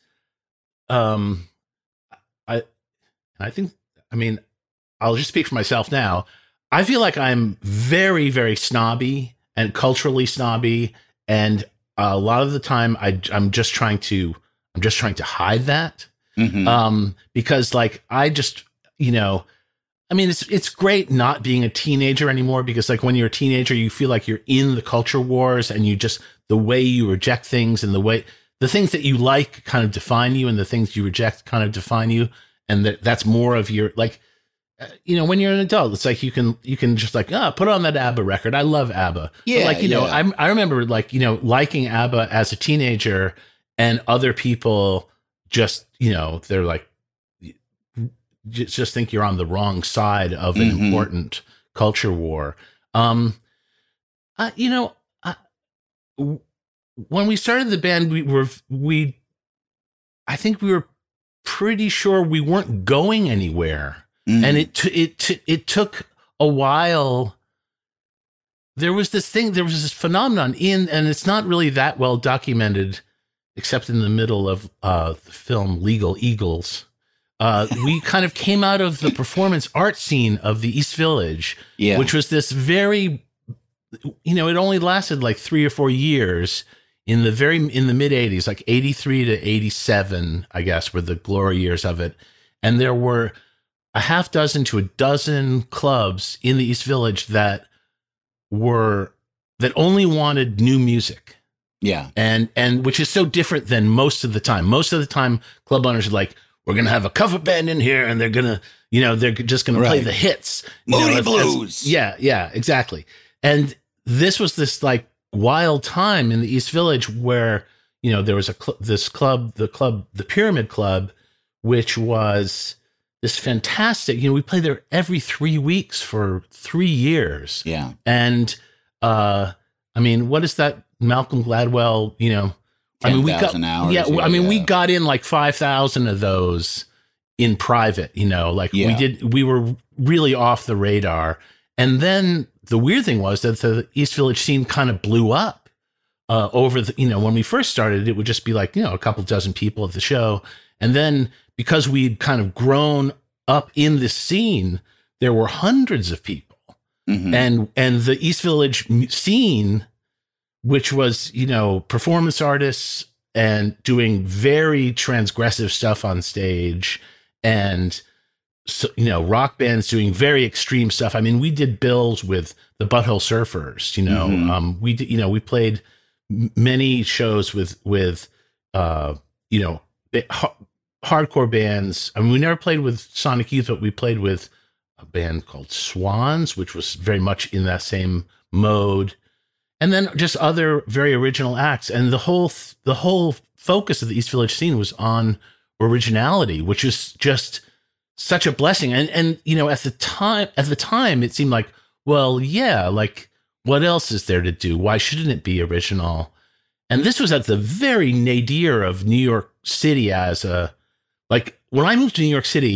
I think, I mean, I'll just speak for myself now. I feel like I'm very, very snobby and culturally snobby, and a lot of the time I'm just trying to hide that, because like I just, you know, I mean, it's great not being a teenager anymore, because like when you're a teenager, you feel like you're in the culture wars, and you just, the way you reject things and the things that you like kind of define you, and the things you reject kind of define you, and that's more of your like. You know, when you're an adult, it's like you can just like, put on that ABBA record. I love ABBA. Yeah, but like, you know, I remember like, you know, liking ABBA as a teenager, and other people just, you know, they're like, just think you're on the wrong side of an important culture war. You know, when we started the band, I think we were pretty sure we weren't going anywhere. And it took a while. There was this phenomenon and it's not really that well documented, except in the middle of the film Legal Eagles. We kind of came out of the performance art scene of the East Village, which was this very, you know, it only lasted like 3 or 4 years in the mid 80s, like 83 to 87, I guess, were the glory years of it. And there were a half dozen to a dozen clubs in the East Village that only wanted new music. Yeah. And which is so different than most of the time. Most of the time, club owners are like, we're going to have a cover band in here, and they're going to, you know, they're just going to play the hits. Moody Blues. Yeah, exactly. And this was this like wild time in the East Village where, you know, there was the Pyramid Club, which was this fantastic, you know, we played there every 3 weeks for 3 years. Yeah. And, I mean, what is that Malcolm Gladwell, you know, 10,000 hours. Yeah. I mean, we got in like 5,000 of those in private, you know, like we were really off the radar. And then the weird thing was that the East Village scene kind of blew up over the, you know, when we first started, it would just be like, you know, a couple dozen people at the show. And then because we'd kind of grown up in this scene, there were hundreds of people. And the East Village scene, which was, you know, performance artists and doing very transgressive stuff on stage, and, so, you know, rock bands doing very extreme stuff. I mean, we did bills with the Butthole Surfers, you know, we did, you know, we played many shows with you know, hardcore bands. I mean, we never played with Sonic Youth, but we played with a band called Swans, which was very much in that same mode. And then just other very original acts. And the whole focus of the East Village scene was on originality, which is just such a blessing. And you know, at the time, it seemed like, well, yeah, like what else is there to do? Why shouldn't it be original? And this was at the very nadir of New York City as a, like, when I moved to New York City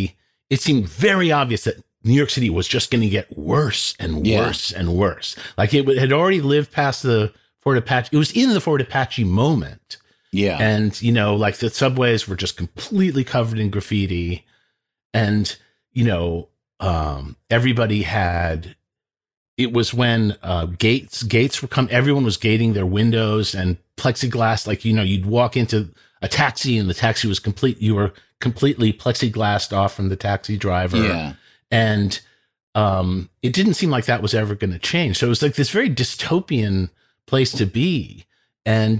it seemed very obvious that New York City was just going to get worse and worse and worse. Like it had already lived past the Fort Apache. It was in the Fort Apache moment. Yeah. And, you know, like the subways were just completely covered in graffiti. And, you know, everybody had, it was when gates were coming, everyone was gating their windows and plexiglass. Like, you know, you'd walk into a taxi and the taxi was you were completely plexiglassed off from the taxi driver. Yeah. And it didn't seem like that was ever going to change. So it was like this very dystopian place to be. And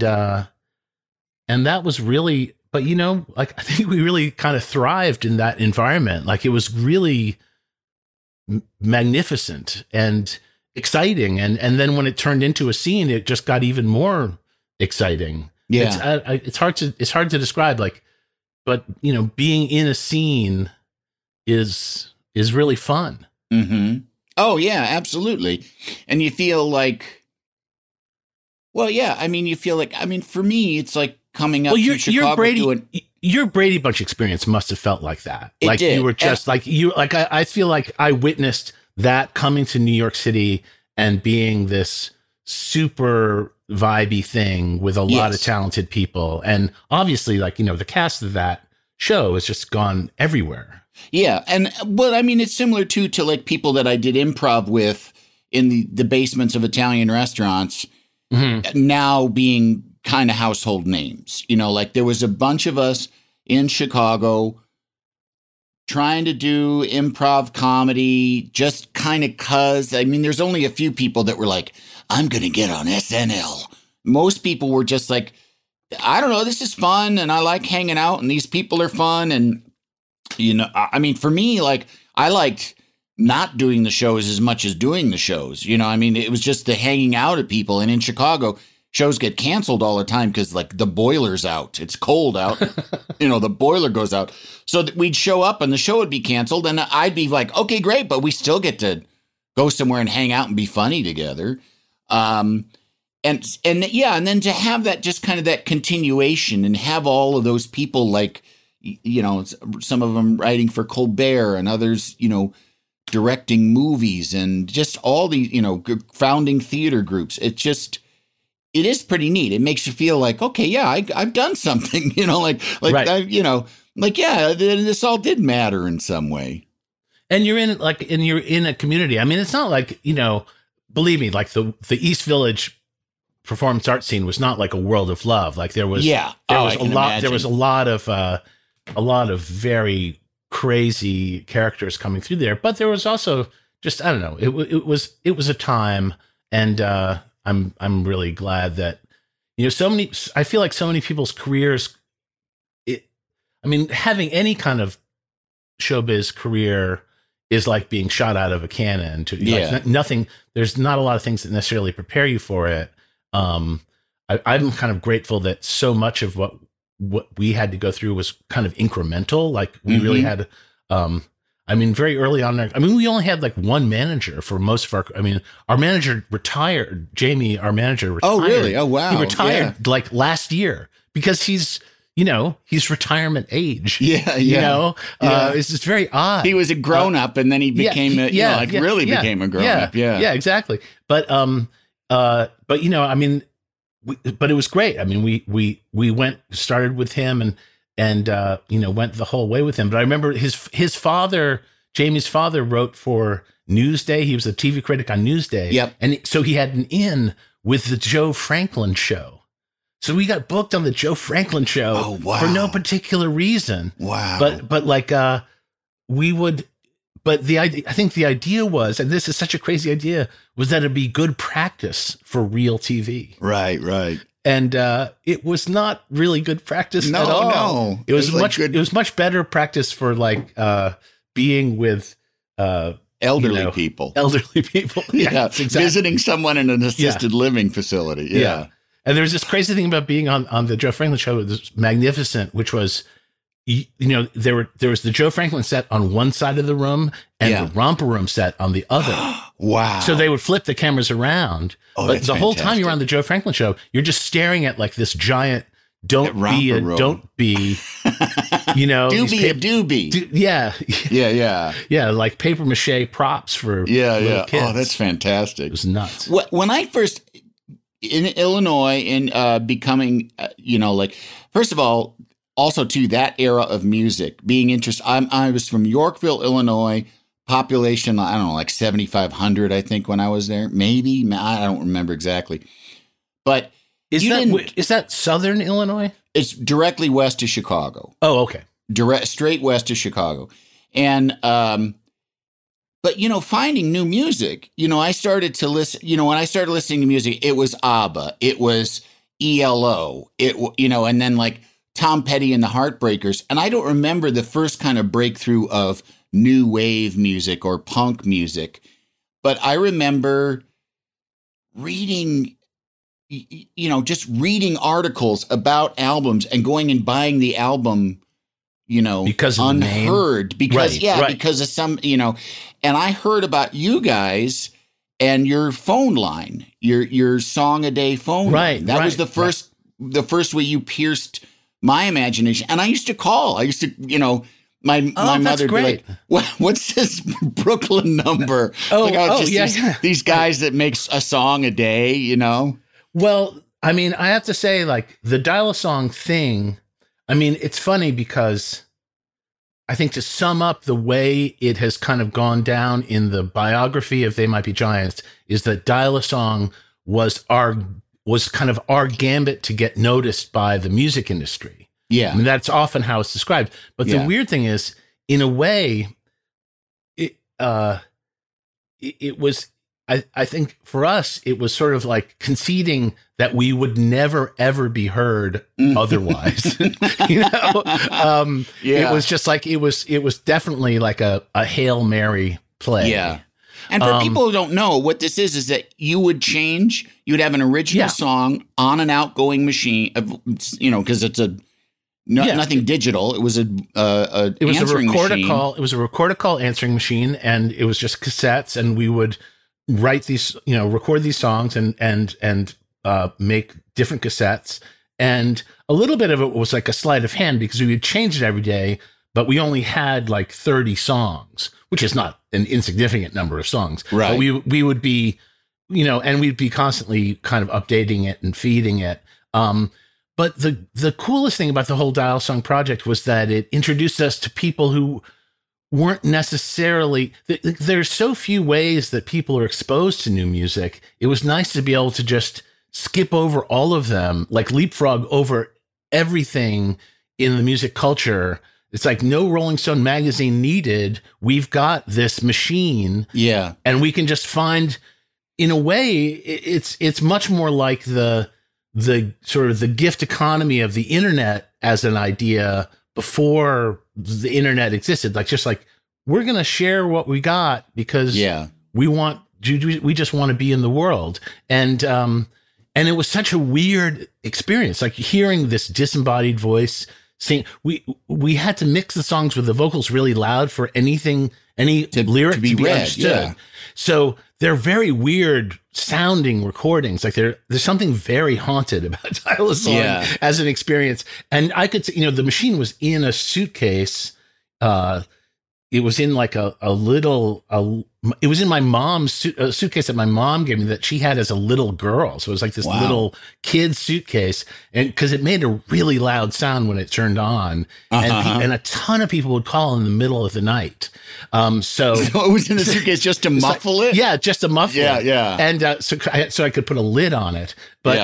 that was really, but you know, like I think we really kind of thrived in that environment. Like it was really magnificent and exciting. And then when it turned into a scene, it just got even more exciting. Yeah. It's hard to describe, like, but you know, being in a scene is really fun. Mm-hmm. Oh yeah, absolutely. And you feel like, well, yeah, I mean, you feel like, I mean, for me, it's like, coming up to Chicago your Brady Bunch experience must have felt like that. Like did. You were just I feel like I witnessed that coming to New York City and being this super vibey thing with a lot of talented people. And obviously, like, you know, the cast of that show has just gone everywhere. Yeah. And well, I mean, it's similar to like people that I did improv with in the basements of Italian restaurants, now being kind of household names. You know, like there was a bunch of us in Chicago trying to do improv comedy, just kind of cuz. I mean, there's only a few people that were like, I'm going to get on SNL. Most people were just like, I don't know, this is fun and I like hanging out and these people are fun. And, you know, I mean, for me, like, I liked not doing the shows as much as doing the shows. You know, I mean, it was just the hanging out of people. And in Chicago, shows get canceled all the time because, like, the boiler's out. It's cold out. You know, the boiler goes out. So we'd show up and the show would be canceled. And I'd be like, okay, great. But we still get to go somewhere and hang out and be funny together. And then to have that, just kind of that continuation and have all of those people, like, you know, some of them writing for Colbert and others, you know, directing movies and just all the, you know, founding theater groups. It is pretty neat. It makes you feel like, okay, yeah, I've done something, you know, like, right. You know, like, yeah, this all did matter in some way. And you're in a community. I mean, it's not like, you know, believe me, like the East Village performance art scene was not like a world of love. Like there was a lot of very crazy characters coming through there, but there was also just, I don't know, it was a time. And, I'm really glad that, you know, I feel like so many people's careers, having any kind of showbiz career is like being shot out of a cannon. Like nothing, there's not a lot of things that necessarily prepare you for it. I'm kind of grateful that so much of what we had to go through was kind of incremental. Like we really had, very early on, we only had like one manager for most of our manager retired. Jamie, our manager retired. Oh, really? Oh, wow. He retired like last year because he's retirement age. Yeah. You know, it's just very odd. He was a grown up and then he became became a grown up. Yeah. Yeah, exactly. But you know, I mean, but it was great. I mean, we started with him and you know, went the whole way with him. But I remember his father, Jamie's father, wrote for Newsday. He was a TV critic on Newsday. Yep. And so he had an in with the Joe Franklin show. So we got booked on the Joe Franklin show for no particular reason. Wow. But like we would. But I think the idea was, and this is such a crazy idea, was that it'd be good practice for real TV. Right. And it was not really good practice at all. No. It was much better practice for like being with elderly people. Elderly people. Yeah, exactly. Visiting someone in an assisted living facility. Yeah. And there's this crazy thing about being on the Joe Franklin show, this Magnificent, which was, you know, there was the Joe Franklin set on one side of the room and the Romper Room set on the other. Wow. So they would flip the cameras around. But the whole time you're on the Joe Franklin show, you're just staring at like this giant don't be doobie. Yeah, like paper mache props for little kids. Oh, that's fantastic. It was nuts. When I first in Illinois and becoming, first of all, also to that era of music, being interested. I was from Yorkville, Illinois. Population, I don't know, like 7,500, I think, when I was there. Maybe. I don't remember exactly. But is that Southern Illinois? It's directly west of Chicago. Oh, okay. Straight west of Chicago. And, but, finding new music, I started to listen, when I started listening to music, it was ABBA, it was ELO, and then like Tom Petty and the Heartbreakers. And I don't remember the first kind of breakthrough of new wave music or punk music, but I remember reading, just reading articles about albums and going and buying the album, because of unheard, because because of some, and I heard about you guys and your phone line, your song a day phone line. That was the first way you pierced my imagination. And I used to call. My mother would be like, what's this Brooklyn number? These guys that makes a song a day, Well, I mean, I have to say, like, the dial-a-song thing, I mean, it's funny because I think to sum up the way it has kind of gone down in the biography of They Might Be Giants is that dial-a-song was kind of our gambit to get noticed by the music industry. Yeah. I mean, that's often how it's described. But the weird thing is, in a way, it was, I think for us, it was sort of like conceding that we would never, ever be heard otherwise. It was just like, it was definitely like a Hail Mary play. Yeah. And for people who don't know, what this is that you would have an original song on an outgoing machine, because it's nothing digital. It was a record a call answering machine, and it was just cassettes, and we would write these, record these songs and make different cassettes. And a little bit of it was like a sleight of hand because we would change it every day, but we only had like 30 songs, which is not an insignificant number of songs. Right. But we would be, and we'd be constantly kind of updating it and feeding it. But the coolest thing about the whole dial-a-song project was that it introduced us to people who weren't necessarily, there's so few ways that people are exposed to new music. It was nice to be able to just skip over all of them, like leapfrog over everything in the music culture. It's like no Rolling Stone magazine needed. We've got this machine. Yeah. And we can just find, in a way, it's much more like the sort of the gift economy of the internet as an idea before the internet existed. Just like we're going to share what we got because we just want to be in the world. And it was such a weird experience, like hearing this disembodied voice sing. We had to mix the songs with the vocals really loud for any lyric to be read, understood. Yeah. So they're very weird sounding recordings. Like there's something very haunted about dial-a-song as an experience. And I could see, the machine was in a suitcase. It was in like it was in my mom's suitcase that my mom gave me that she had as a little girl. So it was like this little kid suitcase, and because it made a really loud sound when it turned on, and a ton of people would call in the middle of the night. So it was in the suitcase just to muffle it. Yeah, just to muffle it. Yeah. And so I could put a lid on it. But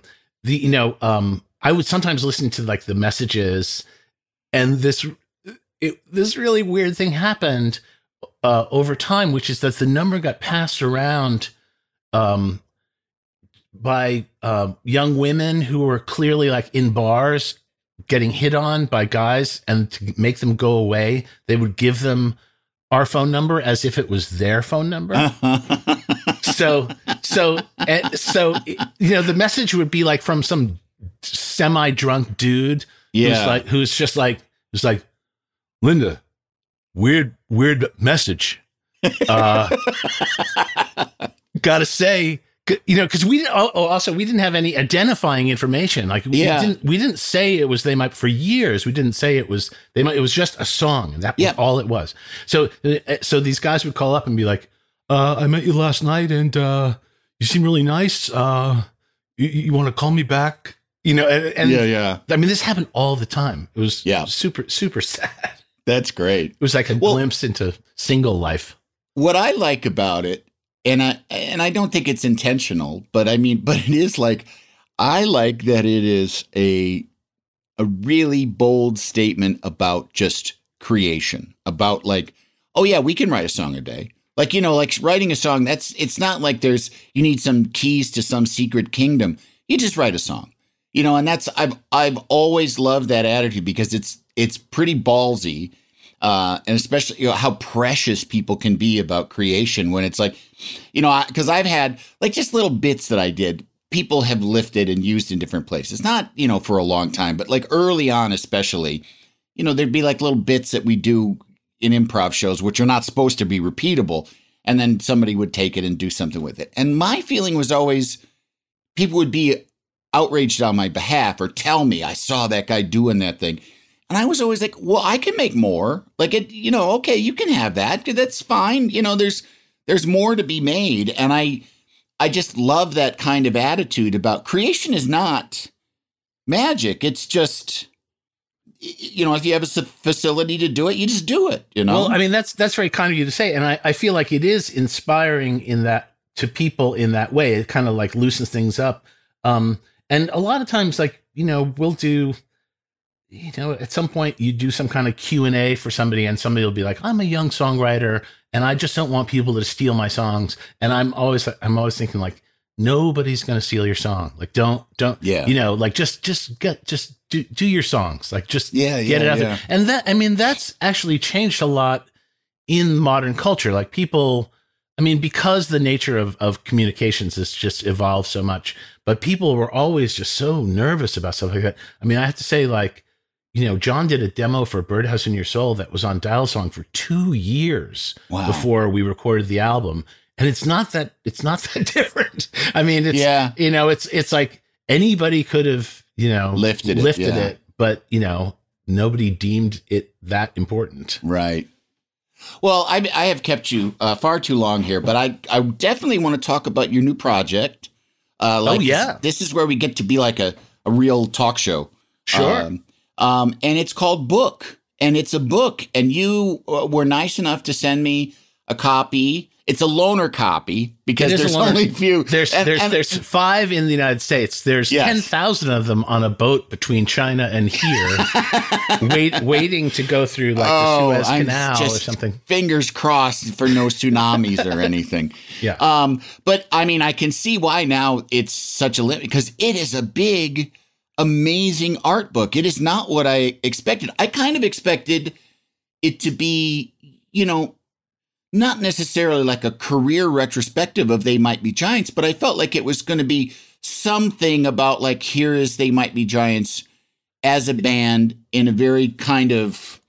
I would sometimes listen to like the messages, and this really weird thing happened over time, which is that the number got passed around by young women who were clearly like in bars getting hit on by guys, and to make them go away, they would give them our phone number as if it was their phone number. So the message would be like from some semi-drunk dude who's just like Linda, weird message. Gotta say because we didn't have any identifying information. Like we didn't say it was They Might for years. We didn't say it was They Might. It was just a song, and that was all it was. So these guys would call up and be like, "I met you last night, and you seem really nice. You want to call me back?" And I mean, this happened all the time. It was super, super sad. That's great. It was like a glimpse into single life. What I like about it, and I don't think it's intentional, but it is like, I like that it is a really bold statement about just creation, about like, oh yeah, we can write a song a day. Like, like writing a song, it's not like you need some keys to some secret kingdom. You just write a song, and I've always loved that attitude because it's pretty ballsy. And especially how precious people can be about creation when it's like, because I've had like just little bits that I did, people have lifted and used in different places, not, for a long time, but like early on, especially, there'd be like little bits that we do in improv shows, which are not supposed to be repeatable. And then somebody would take it and do something with it. And my feeling was always people would be outraged on my behalf or tell me I saw that guy doing that thing. And I was always like, well, I can make more. Like, okay, you can have that. That's fine. There's more to be made. And I just love that kind of attitude about creation is not magic. It's just, if you have a facility to do it, you just do it, Well, I mean, that's very kind of you to say. And I feel like it is inspiring to people in that way. It kind of like loosens things up. And a lot of times, like, we'll do, at some point you do some kind of Q&A for somebody and somebody will be like, I'm a young songwriter and I just don't want people to steal my songs. And I'm always thinking like, nobody's going to steal your song. Like, don't, like just do your songs. Like just get it out there. And that's actually changed a lot in modern culture. Like people, because the nature of communications has just evolved so much, but people were always just so nervous about stuff like that. I have to say, like, John did a demo for Birdhouse in Your Soul that was on Dial Song for 2 years before we recorded the album. And it's not that different. It's like anybody could have, lifted it, but nobody deemed it that important. Right. Well, I have kept you far too long here, but I definitely want to talk about your new project. This is where we get to be like a real talk show. Sure. And it's called Book, and it's a book, and you were nice enough to send me a copy. It's a loaner copy because there's only a few. There's 5 in the United States. There's 10,000 of them on a boat between China and here, waiting to go through like the Suez Canal or something. Fingers crossed for no tsunamis or anything. Yeah. But I can see why now it's such a limit because it is a big, amazing art book. It is not what I expected. I kind of expected it to be, not necessarily like a career retrospective of They Might Be Giants, but I felt like it was going to be something about like, here is They Might Be Giants as a band in a very kind of,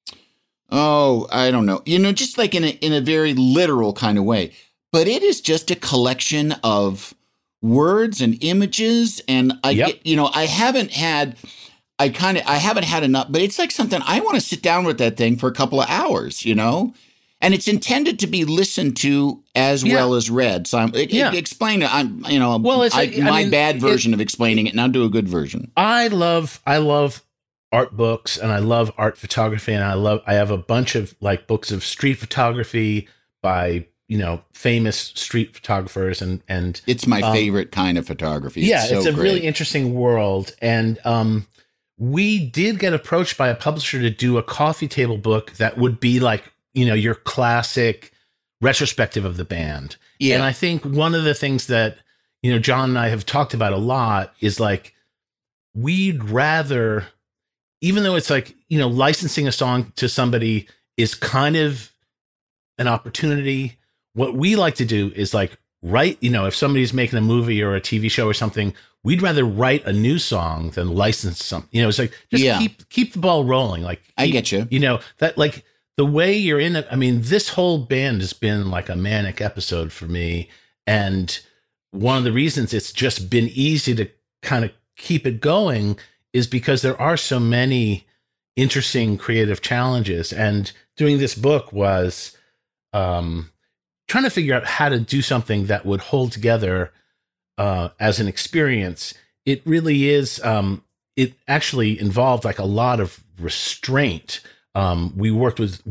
I don't know, just like in a very literal kind of way. But it is just a collection of words and images. And I haven't had enough, but it's like something I want to sit down with that thing for a couple of hours, And it's intended to be listened to as well as read. So explain it. My bad version of explaining it. Now do a good version. I love art books and I love art photography, and I have a bunch of like books of street photography by famous street photographers, and it's my favorite kind of photography. It's a really interesting world, and we did get approached by a publisher to do a coffee table book that would be like, your classic retrospective of the band. Yeah. And I think one of the things that, John and I have talked about a lot is like, we'd rather, even though it's like, licensing a song to somebody is kind of an opportunity. What we like to do is like write, if somebody's making a movie or a TV show or something, we'd rather write a new song than license something. It's like, just keep the ball rolling. Like, I get you. That like, the way you're in it, this whole band has been like a manic episode for me. And one of the reasons it's just been easy to kind of keep it going is because there are so many interesting creative challenges. And doing this book was trying to figure out how to do something that would hold together as an experience. It really is. It actually involved like a lot of restraint. We work with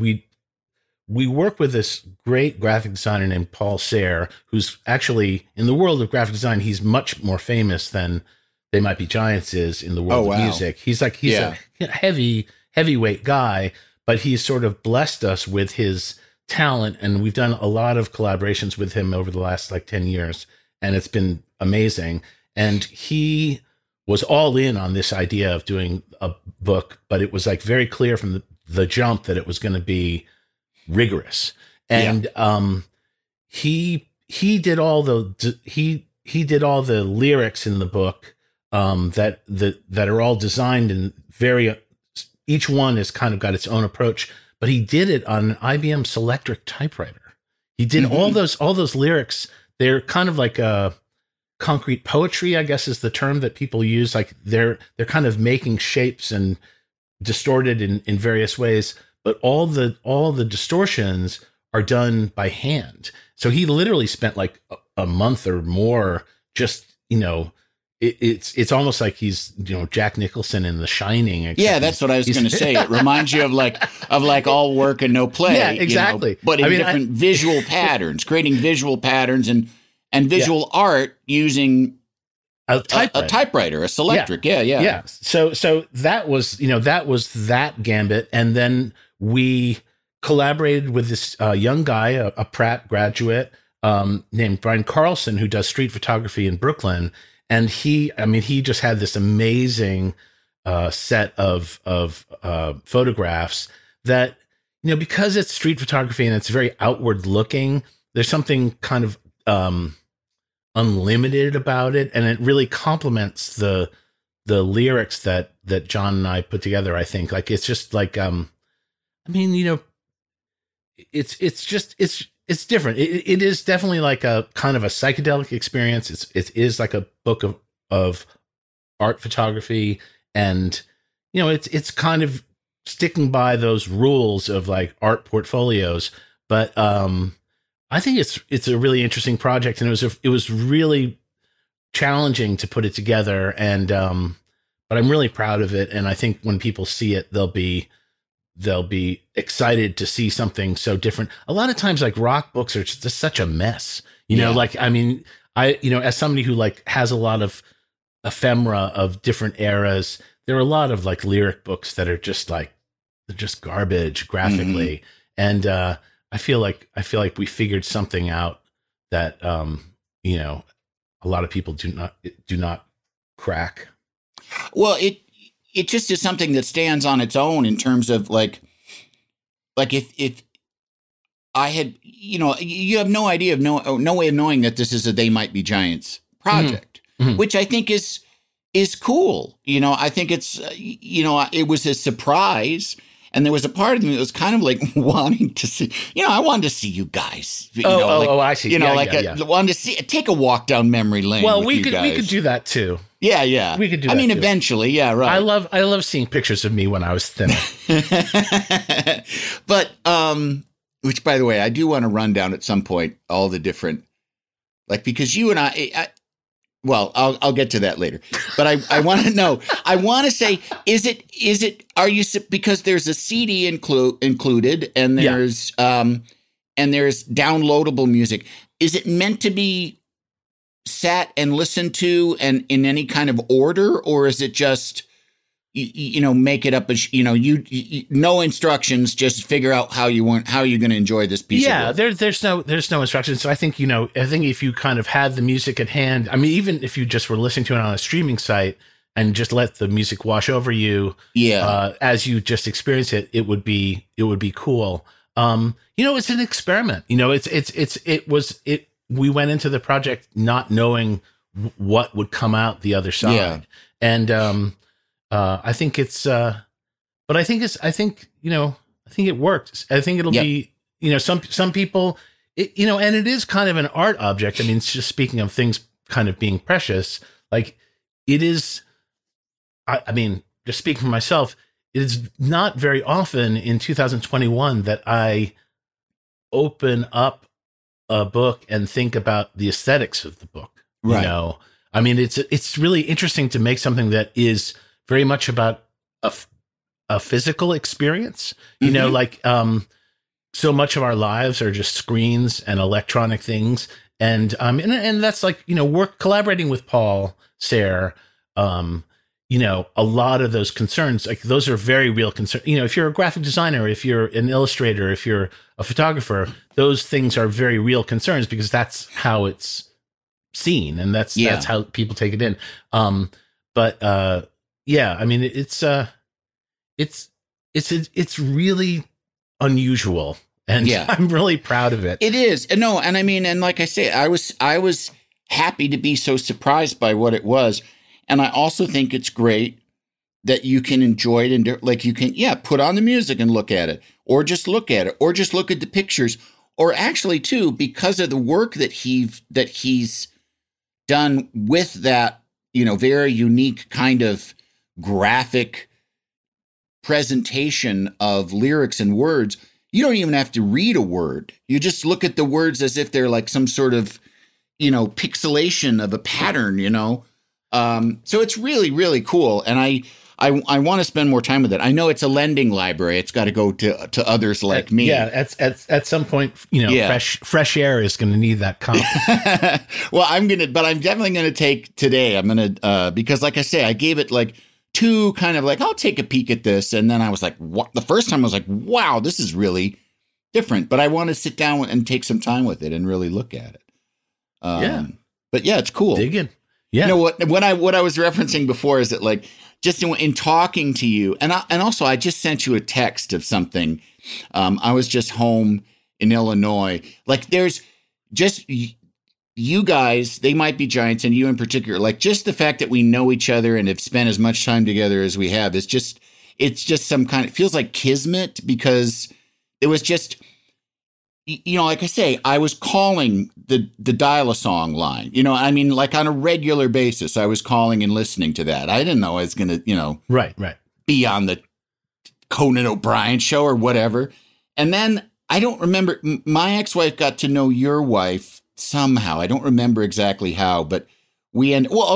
this great graphic designer named Paul Sayre, who's actually, in the world of graphic design, he's much more famous than They Might Be Giants is in the world of music. He's a heavyweight guy, but he's sort of blessed us with his talent, and we've done a lot of collaborations with him over the last 10 years, and it's been amazing. And he was all in on this idea of doing a book, but it was very clear from the jump that it was going to be rigorous. And he did all the he did all the lyrics in the book that are all designed in each one has kind of got its own approach, but he did it on an IBM Selectric typewriter. He did all those lyrics. They're kind of like a concrete poetry, I guess is the term that people use. They're kind of making shapes and distorted in various ways, but all the distortions are done by hand. So he literally spent a month or more just, it's almost like he's, Jack Nicholson in The Shining. Yeah, that's what I was going to say. It reminds you of all work and no play. Yeah, exactly. But in different visual patterns, creating visual patterns and visual art using a typewriter, a Selectric. Yeah. So that was that gambit. And then we collaborated with this young guy, a Pratt graduate named Brian Carlson, who does street photography in Brooklyn. And he just had this amazing set of photographs that, because it's street photography and it's very outward looking, there's something kind of unlimited about it, and it really complements the lyrics that John and I put together. I think it's just it's different. It is definitely a kind of a psychedelic experience. It is like a book of art photography, and it's kind of sticking by those rules of art portfolios, but I think it's a really interesting project, and it was really challenging to put it together, and but I'm really proud of it, and I think when people see it, they'll be excited to see something so different. A lot of times, rock books are just such a mess, as somebody who has a lot of ephemera of different eras, there are a lot of like lyric books that are just garbage graphically. Mm-hmm. And I feel like we figured something out that a lot of people do not crack. Well, it just is something that stands on its own in terms of like if I had, you have no idea of no way of knowing that this is a They Might Be Giants project, mm-hmm. which I think is cool. I think it's, it was a surprise. And there was a part of me that was kind of wanting to see, I wanted to see you guys. I see. Wanted to see, take a walk down memory lane. Well, we could do that too. Yeah. We could do that. I mean, eventually. Yeah, right. I love seeing pictures of me when I was thinner. But, which by the way, I do want to run down at some point all the different, because you and I well, I'll get to that later, but I want to know, I want to say, are you, because there's a CD included and there's, and there's downloadable music. Is it meant to be sat and listened to and in any kind of order, or is it just, make it up as, no instructions, just figure out how you're going to enjoy this piece of work? There's no instructions. So I think, if you kind of had the music at hand, I mean, even if you just were listening to it on a streaming site and just let the music wash over you, as you just experience it, it would be cool. It's an experiment, we went into the project not knowing what would come out the other side. Yeah. And, I think it's, but I think it worked. I think it'll be, some people, and it is kind of an art object. I mean, it's just speaking of things kind of being precious, like it is, I mean, just speaking for myself, it is not very often in 2021 that I open up a book and think about the aesthetics of the book. Right. You know, I mean, it's really interesting to make something that is very much about a physical experience, you know, like, so much of our lives are just screens and electronic things. And that's like, you know, collaborating with Paul Sayre, you know, a lot of those concerns, like those are very real concerns. You know, if you're a graphic designer, if you're an illustrator, if you're a photographer, those things are very real concerns because that's how it's seen. And that's how people take it in. Yeah, I mean, it's really unusual, and I'm really proud of it. It is. No, and I mean, and like I say, I was happy to be so surprised by what it was, and I also think it's great that you can enjoy it and like you can put on the music and look at it, or just look at it, or just look at the pictures, or actually too, because of the work that he's done with that, you know, very unique kind of graphic presentation of lyrics and words, you don't even have to read a word. You just look at the words as if they're like some sort of, you know, pixelation of a pattern, you know? So it's really, really cool. And I want to spend more time with it. I know it's a lending library. It's got to go to others like me. Yeah. At some point, you know, fresh air is going to need that copy. Well, I'm definitely going to take today. I'm going to, because like I say, I gave it like 2 kind of like, I'll take a peek at this. And then I was like, what? The first time I was like, wow, this is really different. But I want to sit down and take some time with it and really look at it. But yeah, it's cool. Dig in. Yeah. You know what I was referencing before is that like, just in talking to you, and also I just sent you a text of something. I was just home in Illinois. Like there's just you guys, they might be giants, and you in particular, like just the fact that we know each other and have spent as much time together as we have, it's just some kind of, it feels like kismet, because it was just, you know, like I say, I was calling the Dial-A-Song line, you know, I mean, like on a regular basis, I was calling and listening to that. I didn't know I was going to, you know, right, be on the Conan O'Brien show or whatever. And then I don't remember, my ex-wife got to know your wife somehow. I don't remember exactly how, but we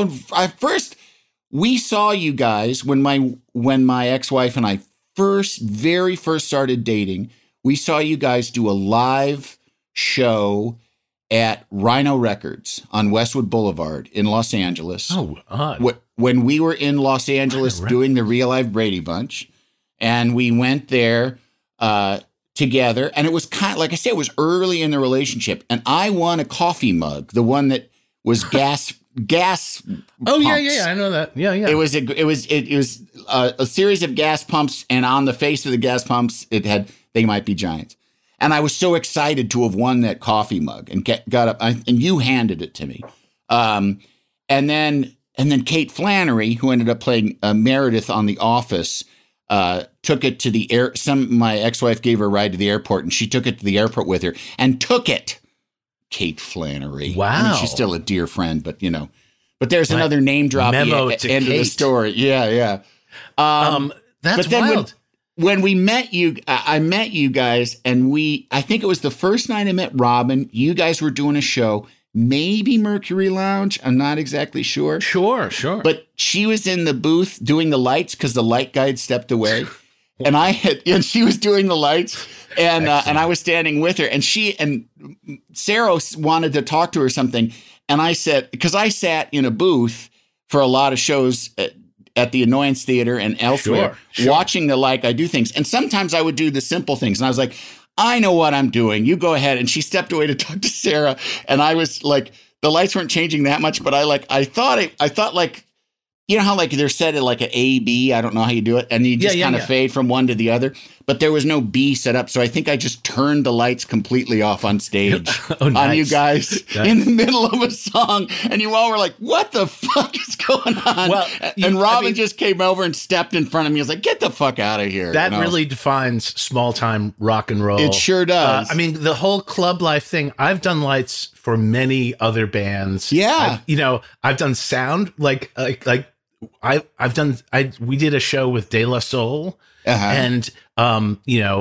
saw you guys when my ex-wife and I very first started dating. We saw you guys do a live show at Rhino Records on Westwood Boulevard in Los Angeles. Oh, odd. When we were in Los Angeles doing the Real Life Brady Bunch, and we went there together, and it was kind of, like I said, it was early in the relationship, and I won a coffee mug, the one that was gas. Oh pumps. yeah, I know that. Yeah. It was a series of gas pumps, and on the face of the gas pumps, it had "They Might Be Giants," and I was so excited to have won that coffee mug, and got up, and you handed it to me, and then Kate Flannery, who ended up playing Meredith on The Office, took it to the air. My ex-wife gave her a ride to the airport, and she took it to the airport with her and took it. Kate Flannery. Wow. I mean, she's still a dear friend, but you know, but there's another name drop at the end of the story. Yeah. That's wild. When we met you, I met you guys, and I think it was the first night I met Robin. You guys were doing a show, maybe Mercury Lounge. I'm not exactly sure. Sure. But she was in the booth doing the lights because the light guide stepped away. And she was doing the lights, and I was standing with her, and Sarah wanted to talk to her or something. And I said, because I sat in a booth for a lot of shows at the Annoyance Theater and elsewhere, watching the like I do things. And sometimes I would do the simple things. And I was like, I know what I'm doing. You go ahead. And she stepped away to talk to Sarah. And I was like, the lights weren't changing that much, but I thought like, you know how like they're set at like an A, B, I don't know how you do it. And you just kind of fade from one to the other, but there was no B set up. So I think I just turned the lights completely off on stage on you guys in the middle of a song. And you all were like, what the fuck is going on? Well, and Robin just came over and stepped in front of me. He was like, get the fuck out of here. That really defines small time rock and roll. It sure does. I mean, the whole club life thing, I've done lights for many other bands. Yeah. I've done sound we did a show with De La Soul and and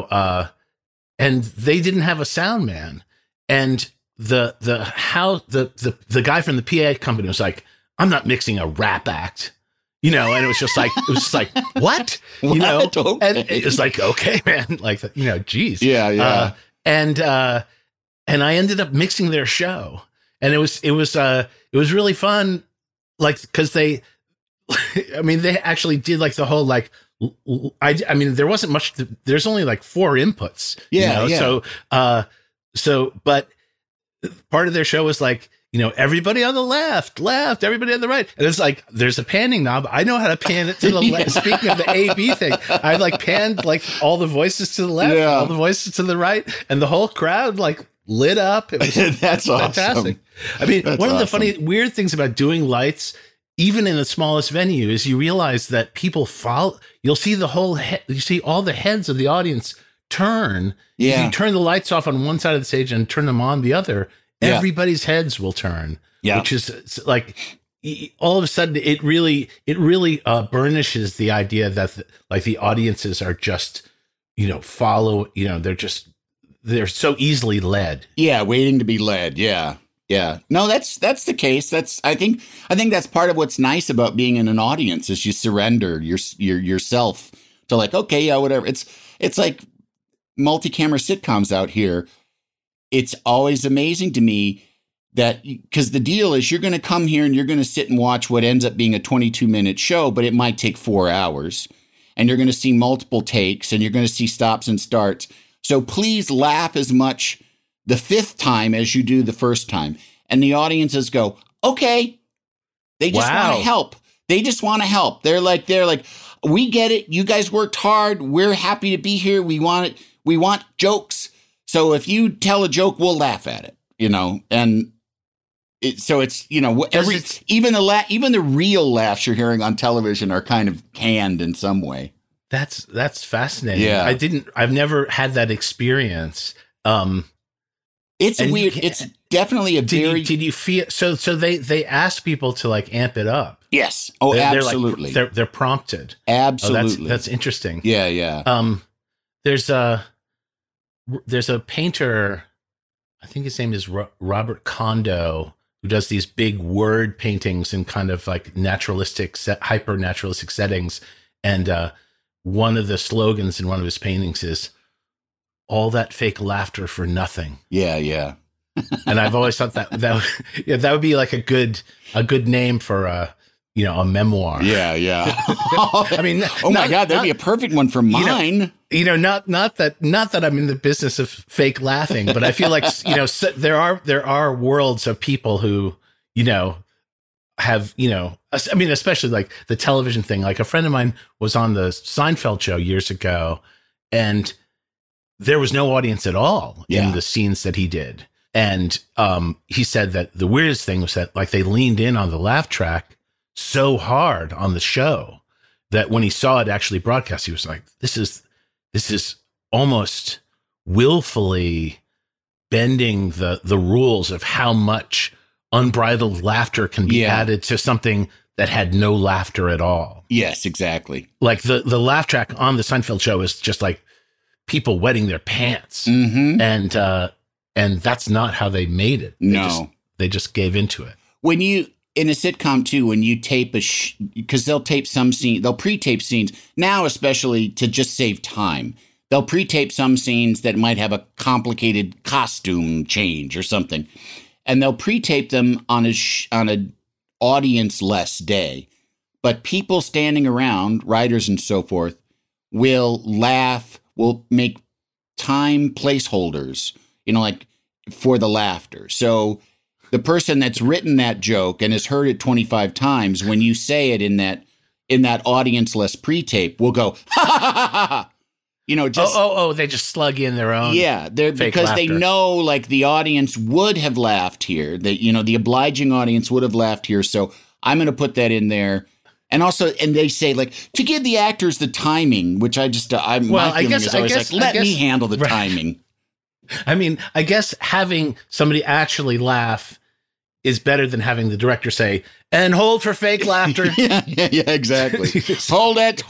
they didn't have a sound man. And the guy from the PA company was like, I'm not mixing a rap act. And it was just like, what? Okay. And it was like, okay, man, geez. Yeah. And I ended up mixing their show, and it was really fun. Cause they actually did the whole, there wasn't much, there's only 4 inputs. Yeah. But part of their show was everybody on the left, everybody on the right. And it's there's a panning knob. I know how to pan it to the left. Speaking of the A-B thing, I've panned all the voices to the left, all the voices to the right, and the whole crowd lit up. It was That's fantastic. Awesome. One of the funny, weird things about doing lights, even in the smallest venue, is you realize that people follow. You'll see you see all the heads of the audience turn. Yeah. If you turn the lights off on one side of the stage and turn them on the other, everybody's heads will turn, which is all of a sudden it really burnishes the idea that the audiences are just, they're so easily led. Yeah. Waiting to be led. Yeah. Yeah. No, that's the case. I think that's part of what's nice about being in an audience is you surrender yourself to okay, yeah, whatever. It's like multi-camera sitcoms out here. It's always amazing to me that because the deal is you're going to come here and you're going to sit and watch what ends up being a 22-minute show, but it might take 4 hours, and you're going to see multiple takes and you're going to see stops and starts. So please laugh as much the 5th time as you do the first time. And the audiences go, okay. They just want to help. They just want to help. They're like, we get it. You guys worked hard. We're happy to be here. We want it. We want jokes. So if you tell a joke, we'll laugh at it, and it's even the real laughs you're hearing on television are kind of canned in some way. That's fascinating. Yeah. I've never had that experience. It's weird. It's definitely did you feel so they ask people to amp it up? Yes. Oh, absolutely. They're prompted. Absolutely. That's interesting. Yeah. Yeah. There's a painter, I think his name is Robert Kondo, who does these big word paintings in kind of naturalistic, hyper naturalistic settings. And one of the slogans in one of his paintings is "All that fake laughter for nothing." Yeah, yeah. And I've always thought that would be a good name for a memoir. Yeah, yeah. My God, that'd be a perfect one for mine. Not that I'm in the business of fake laughing, but I feel so there are worlds of people who, have, especially the television thing. A friend of mine was on the Seinfeld show years ago, and there was no audience at all in the scenes that he did. And he said that the weirdest thing was that they leaned in on the laugh track so hard on the show that when he saw it actually broadcast, he was like, this is almost willfully bending the rules of how much unbridled laughter can be added to something that had no laughter at all. Yes, exactly. The laugh track on the Seinfeld show is just people wetting their pants. Mm-hmm. And that's not how they made it. They just gave into it. When you, in a sitcom too, when you tape because they'll tape some scene, they'll pre-tape scenes now, especially to just save time. They'll pre-tape some scenes that might have a complicated costume change or something, and they'll pre-tape them on a audience-less day. But people standing around, writers and so forth, will laugh, will make time placeholders, for the laughter. So the person that's written that joke and has heard it 25 times, when you say it in that audience-less pre-tape, will go, ha, ha, ha, ha, ha. They just slug in their own. Yeah, because laughter. They know the audience would have laughed here. The obliging audience would have laughed here. So I'm going to put that in there. And they say to give the actors the timing, which my feeling is always let me handle the timing. I mean, I guess having somebody actually laugh is better than having the director say, and hold for fake laughter. yeah, exactly. Hold it.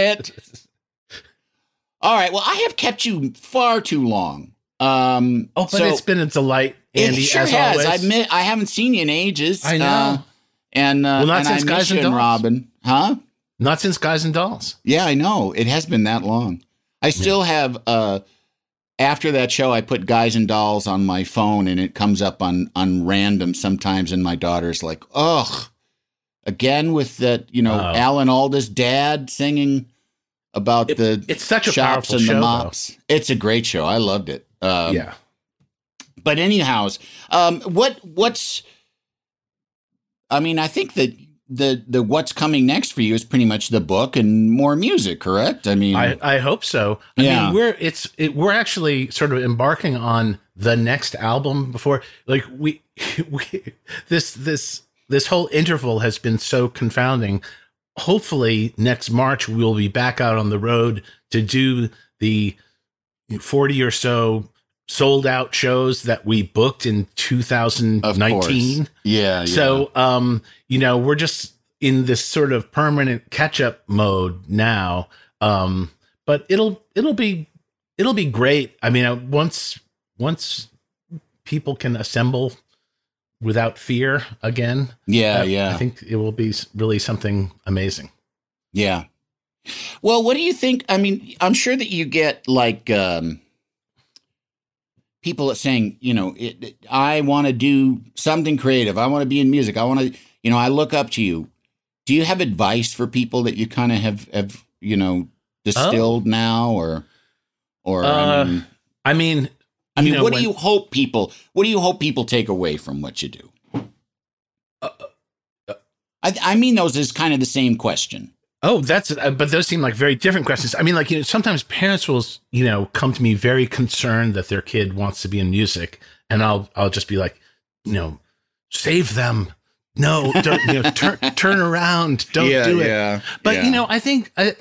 All right. Well, I have kept you far too long. But it's been a delight, Andy, it sure as has. always. I admit, I haven't seen you in ages. I know. Not since Guys and Dolls. Robin. Huh? Not since Guys and Dolls. Yeah, I know. It has been that long. I still have... after that show, I put Guys and Dolls on my phone, and it comes up on random sometimes, and my daughter's like, ugh, again with that, Alan Alda's dad singing about it's such a shops powerful and show, the mops. Though. It's a great show. I loved it. Yeah. But anyhow, what's... I mean, I think that the what's coming next for you is pretty much the book and more music, correct? I mean, I hope so. I mean, we're actually sort of embarking on the next album before, like we this whole interval has been so confounding. Hopefully next March we'll be back out on the road to do the 40 or so sold out shows that we booked in 2019. Yeah. So, we're just in this sort of permanent catch up mode now. But it'll be great. I mean, once people can assemble without fear again. I think it will be really something amazing. Yeah. Well, what do you think? I mean, I'm sure that you get like, people are saying, I want to do something creative. I want to be in music. I want to, I look up to you. Do you have advice for people that you kind of have distilled now or I mean, what do you hope people take away from what you do? I mean, those is kind of the same question. Oh, but those seem like very different questions. I mean, like, sometimes parents will, come to me very concerned that their kid wants to be in music. And I'll just be like, save them. No, don't, turn around. Don't do it. Yeah, but, I think, I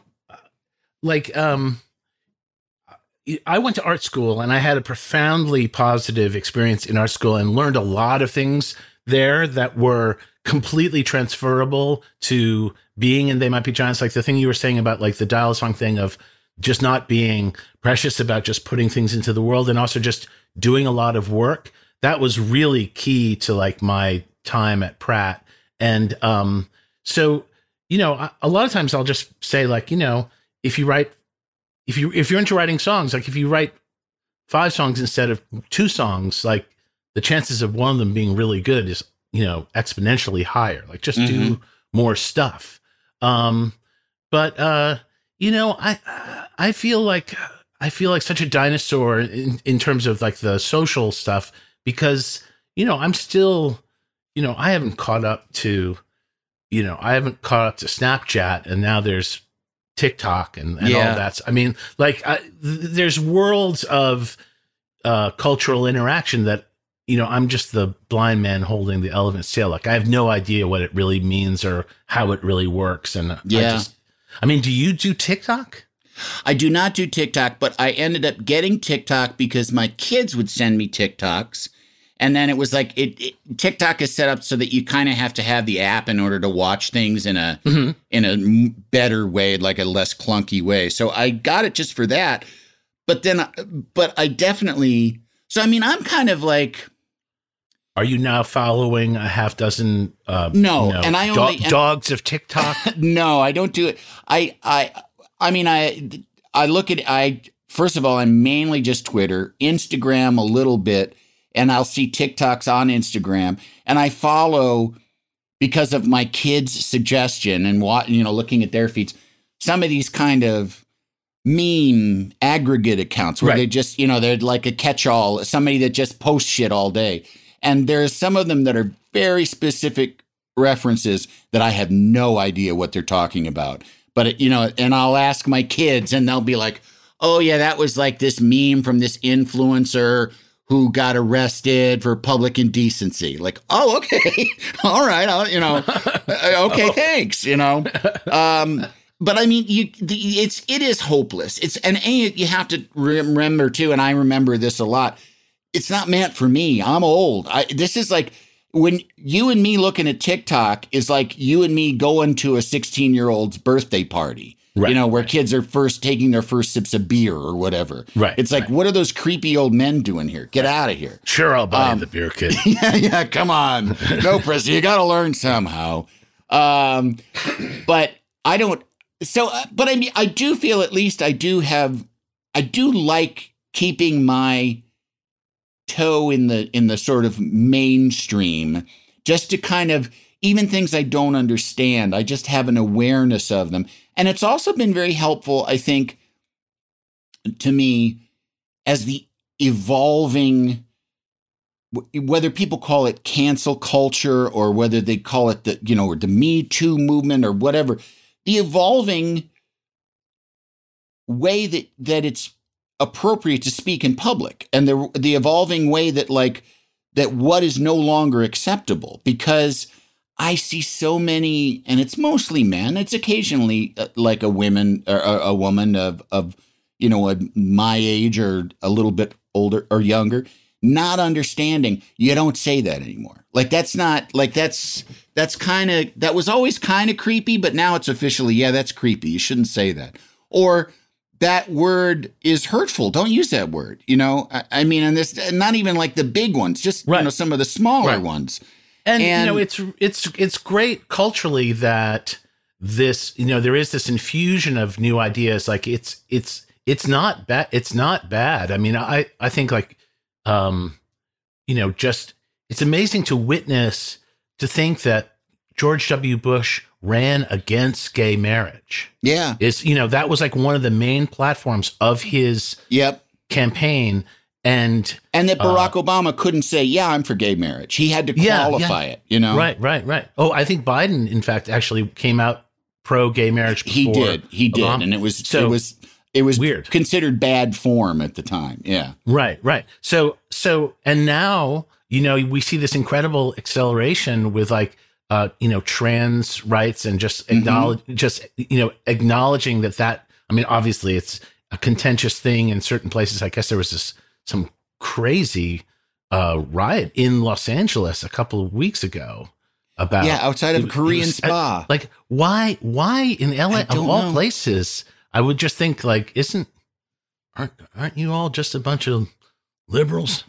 went to art school and I had a profoundly positive experience in art school and learned a lot of things there that were completely transferable to being in They Might Be Giants. Like the thing you were saying about like the dial song thing of just not being precious about just putting things into the world and also just doing a lot of work. That was really key to like my time at Pratt. And so, a lot of times I'll just say like, if you're into writing songs, like if you write 5 songs instead of 2 songs, like the chances of one of them being really good is, exponentially higher. Like just do more stuff. I feel like such a dinosaur in terms of like the social stuff because, I'm still, I haven't caught up to Snapchat and now there's TikTok and all that. I mean, like there's worlds of cultural interaction that, I'm just the blind man holding the elephant's tail. Like I have no idea what it really means or how it really works. And do you do TikTok? I do not do TikTok, but I ended up getting TikTok because my kids would send me TikToks. And then it was like TikTok is set up so that you kind of have to have the app in order to watch things in a better way, like a less clunky way. So I got it just for that. But I definitely. So I mean, I'm kind of like. Are you now following a half dozen? No, and I only dogs of TikTok. No, I don't do it. I look at first of all, I'm mainly just Twitter, Instagram a little bit. And I'll see TikToks on Instagram, and I follow because of my kids' suggestion and looking at their feeds. Some of these kind of meme aggregate accounts where they just they're like a catch-all, somebody that just posts shit all day. And there's some of them that are very specific references that I have no idea what they're talking about. But and I'll ask my kids, and they'll be like, "Oh yeah, that was like this meme from this influencer who got arrested for public indecency." Like, oh, okay. All right. Okay, thanks. but I mean, it is hopeless. You have to remember too, and I remember this a lot. It's not meant for me. I'm old. This is like when you and me looking at TikTok is like you and me going to a 16-year-old's birthday party. Right, where kids are taking their first sips of beer or whatever. Right. It's like, what are those creepy old men doing here? Get out of here. Sure, I'll buy the beer, kid. Yeah, come on. No, Press, you got to learn somehow. But I don't. So, but I mean, I do feel at least I do like keeping my toe in the sort of mainstream, just to kind of, even things I don't understand, I just have an awareness of them. And it's also been very helpful, I think, to me as the evolving, whether people call it cancel culture or whether they call it or the Me Too movement or whatever, the evolving way that it's appropriate to speak in public, and the evolving way that what is no longer acceptable, because I see so many, and it's mostly men. It's occasionally like a woman of my age or a little bit older or younger, not understanding. You don't say that anymore. Like that's not like that was always kind of creepy, but now it's officially, that's creepy. You shouldn't say that. Or that word is hurtful. Don't use that word. I mean, and this, not even like the big ones, just some of the smaller ones. And it's great culturally that this, there is this infusion of new ideas. Like it's not bad. It's not bad. I mean, I think just, it's amazing to witness, to think that George W. Bush ran against gay marriage. Yeah. That was like one of the main platforms of his campaign. And that Barack Obama couldn't say, I'm for gay marriage. He had to qualify it, Right. Oh, I think Biden, in fact, actually came out pro gay marriage before. He did. And it was weird, considered bad form at the time. Yeah. Right. So, and now, we see this incredible acceleration with trans rights and just acknowledging that, I mean, obviously it's a contentious thing in certain places. I guess there was some crazy riot in Los Angeles a couple of weeks ago about outside of a Korean spa. Like why in LA of all places? I would just think aren't you all just a bunch of liberals?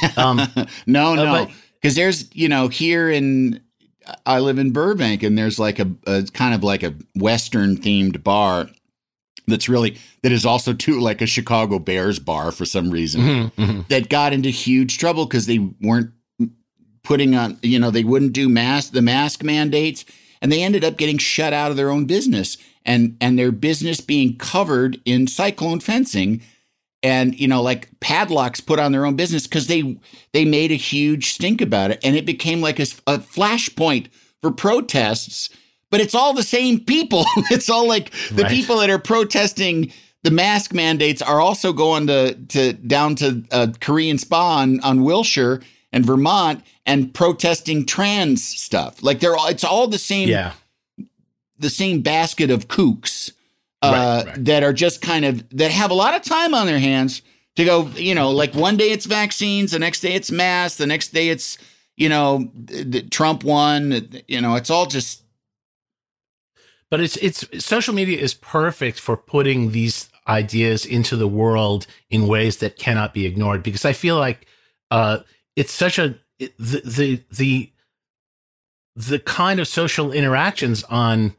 No, because there's here I live in Burbank, and there's like a kind of like a Western themed bar that is also too like a Chicago Bears bar for some reason, that got into huge trouble because they weren't putting on, they wouldn't do the mask mandates, and they ended up getting shut out of their own business and their business being covered in cyclone fencing and, like padlocks put on their own business because they made a huge stink about it. And it became like a flashpoint for protests. But it's all the same people. It's all like the people that are protesting the mask mandates are also going down to a Korean spa on Wilshire and Vermont and protesting trans stuff. Like it's all the same. Yeah. The same basket of kooks that are just that have a lot of time on their hands to go. Like one day it's vaccines, the next day it's masks, the next day it's Trump won. It's all just. But it's social media is perfect for putting these ideas into the world in ways that cannot be ignored, because I feel like it's such the kind of social interactions on,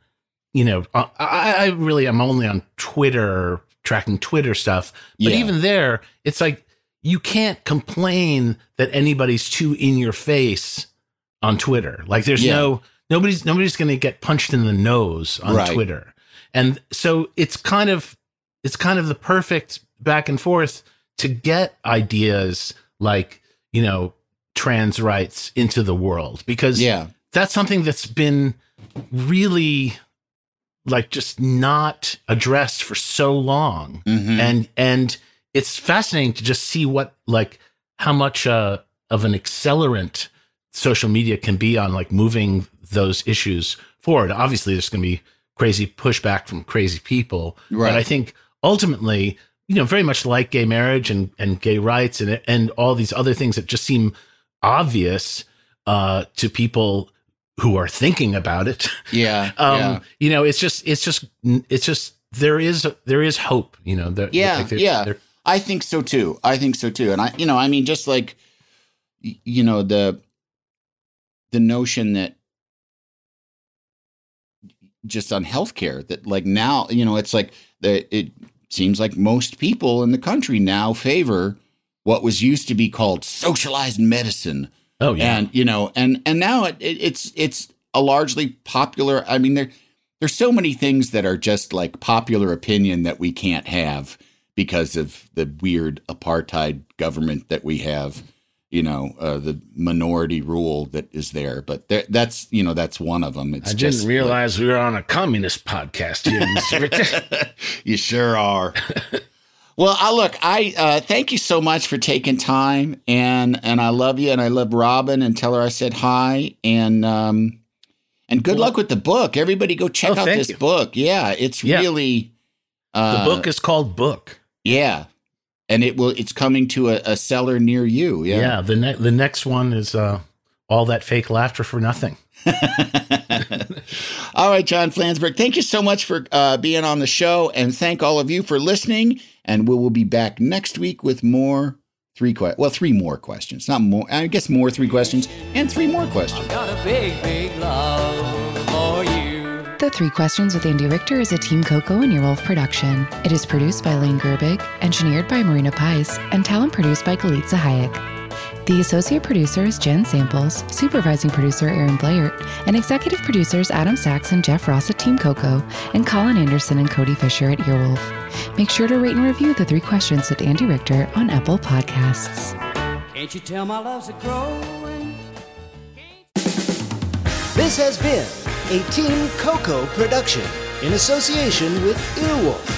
I really am only on Twitter, tracking Twitter stuff, but even there, it's like you can't complain that anybody's too in your face on Twitter. Like there's nobody's going to get punched in the nose on Twitter. And so it's kind of the perfect back and forth to get ideas like, trans rights into the world, because that's something that's been really just not addressed for so long. Mm-hmm. And it's fascinating to just see how much of an accelerant social media can be on moving those issues forward. Obviously, there's going to be crazy pushback from crazy people. Right. But I think ultimately, very much like gay marriage and gay rights and all these other things that just seem obvious to people who are thinking about it. Yeah. It's just there is hope. I think so too. And just like the notion that just on healthcare that like now it's like it seems like most people in the country now favor what was used to be called socialized medicine. Oh yeah, and now it's a largely popular. I mean, there's so many things that are just like popular opinion that we can't have because of the weird apartheid government that we have. The minority rule that is there, but that's one of them. I didn't realize we were on a communist podcast here, Mr. Richter. You sure are. Well, I thank you so much for taking time, and I love you, and I love Robin, and tell her I said hi, and good luck with the book. Everybody go check out this book. Yeah, it's really. The book is called Book. Yeah. And it's coming to a seller near you. Yeah. Yeah. The next one is All That Fake Laughter for Nothing. All right, John Flansburgh, thank you so much for being on the show, and thank all of you for listening. And we will be back next week with three more questions. Not more. I guess more 3 questions and 3 more questions. I've got a big, big love for you. The 3 Questions with Andy Richter is a Team Coco and Earwolf production. It is produced by Lane Gerbig, engineered by Marina Pais, and talent produced by Galitza Hayek. The associate producer is Jen Samples, supervising producer Aaron Blair, and executive producers Adam Sachs and Jeff Ross at Team Coco, and Colin Anderson and Cody Fisher at Earwolf. Make sure to rate and review The 3 Questions with Andy Richter on Apple Podcasts. Can't you tell my love's a growing? This has been a Team Coco production in association with Earwolf.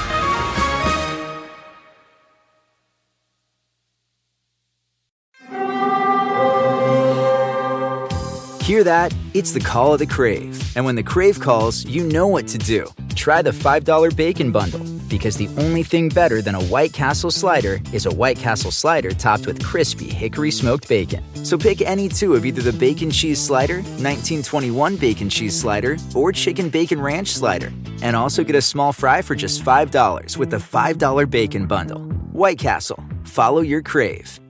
Hear that? It's the call of the Crave. And when the Crave calls, you know what to do. Try the $5 Bacon Bundle, because the only thing better than a White Castle slider is a White Castle slider topped with crispy hickory smoked bacon. So pick any 2 of either the Bacon Cheese Slider, 1921 Bacon Cheese Slider, or Chicken Bacon Ranch Slider. And also get a small fry for just $5 with the $5 Bacon Bundle. White Castle. Follow your Crave.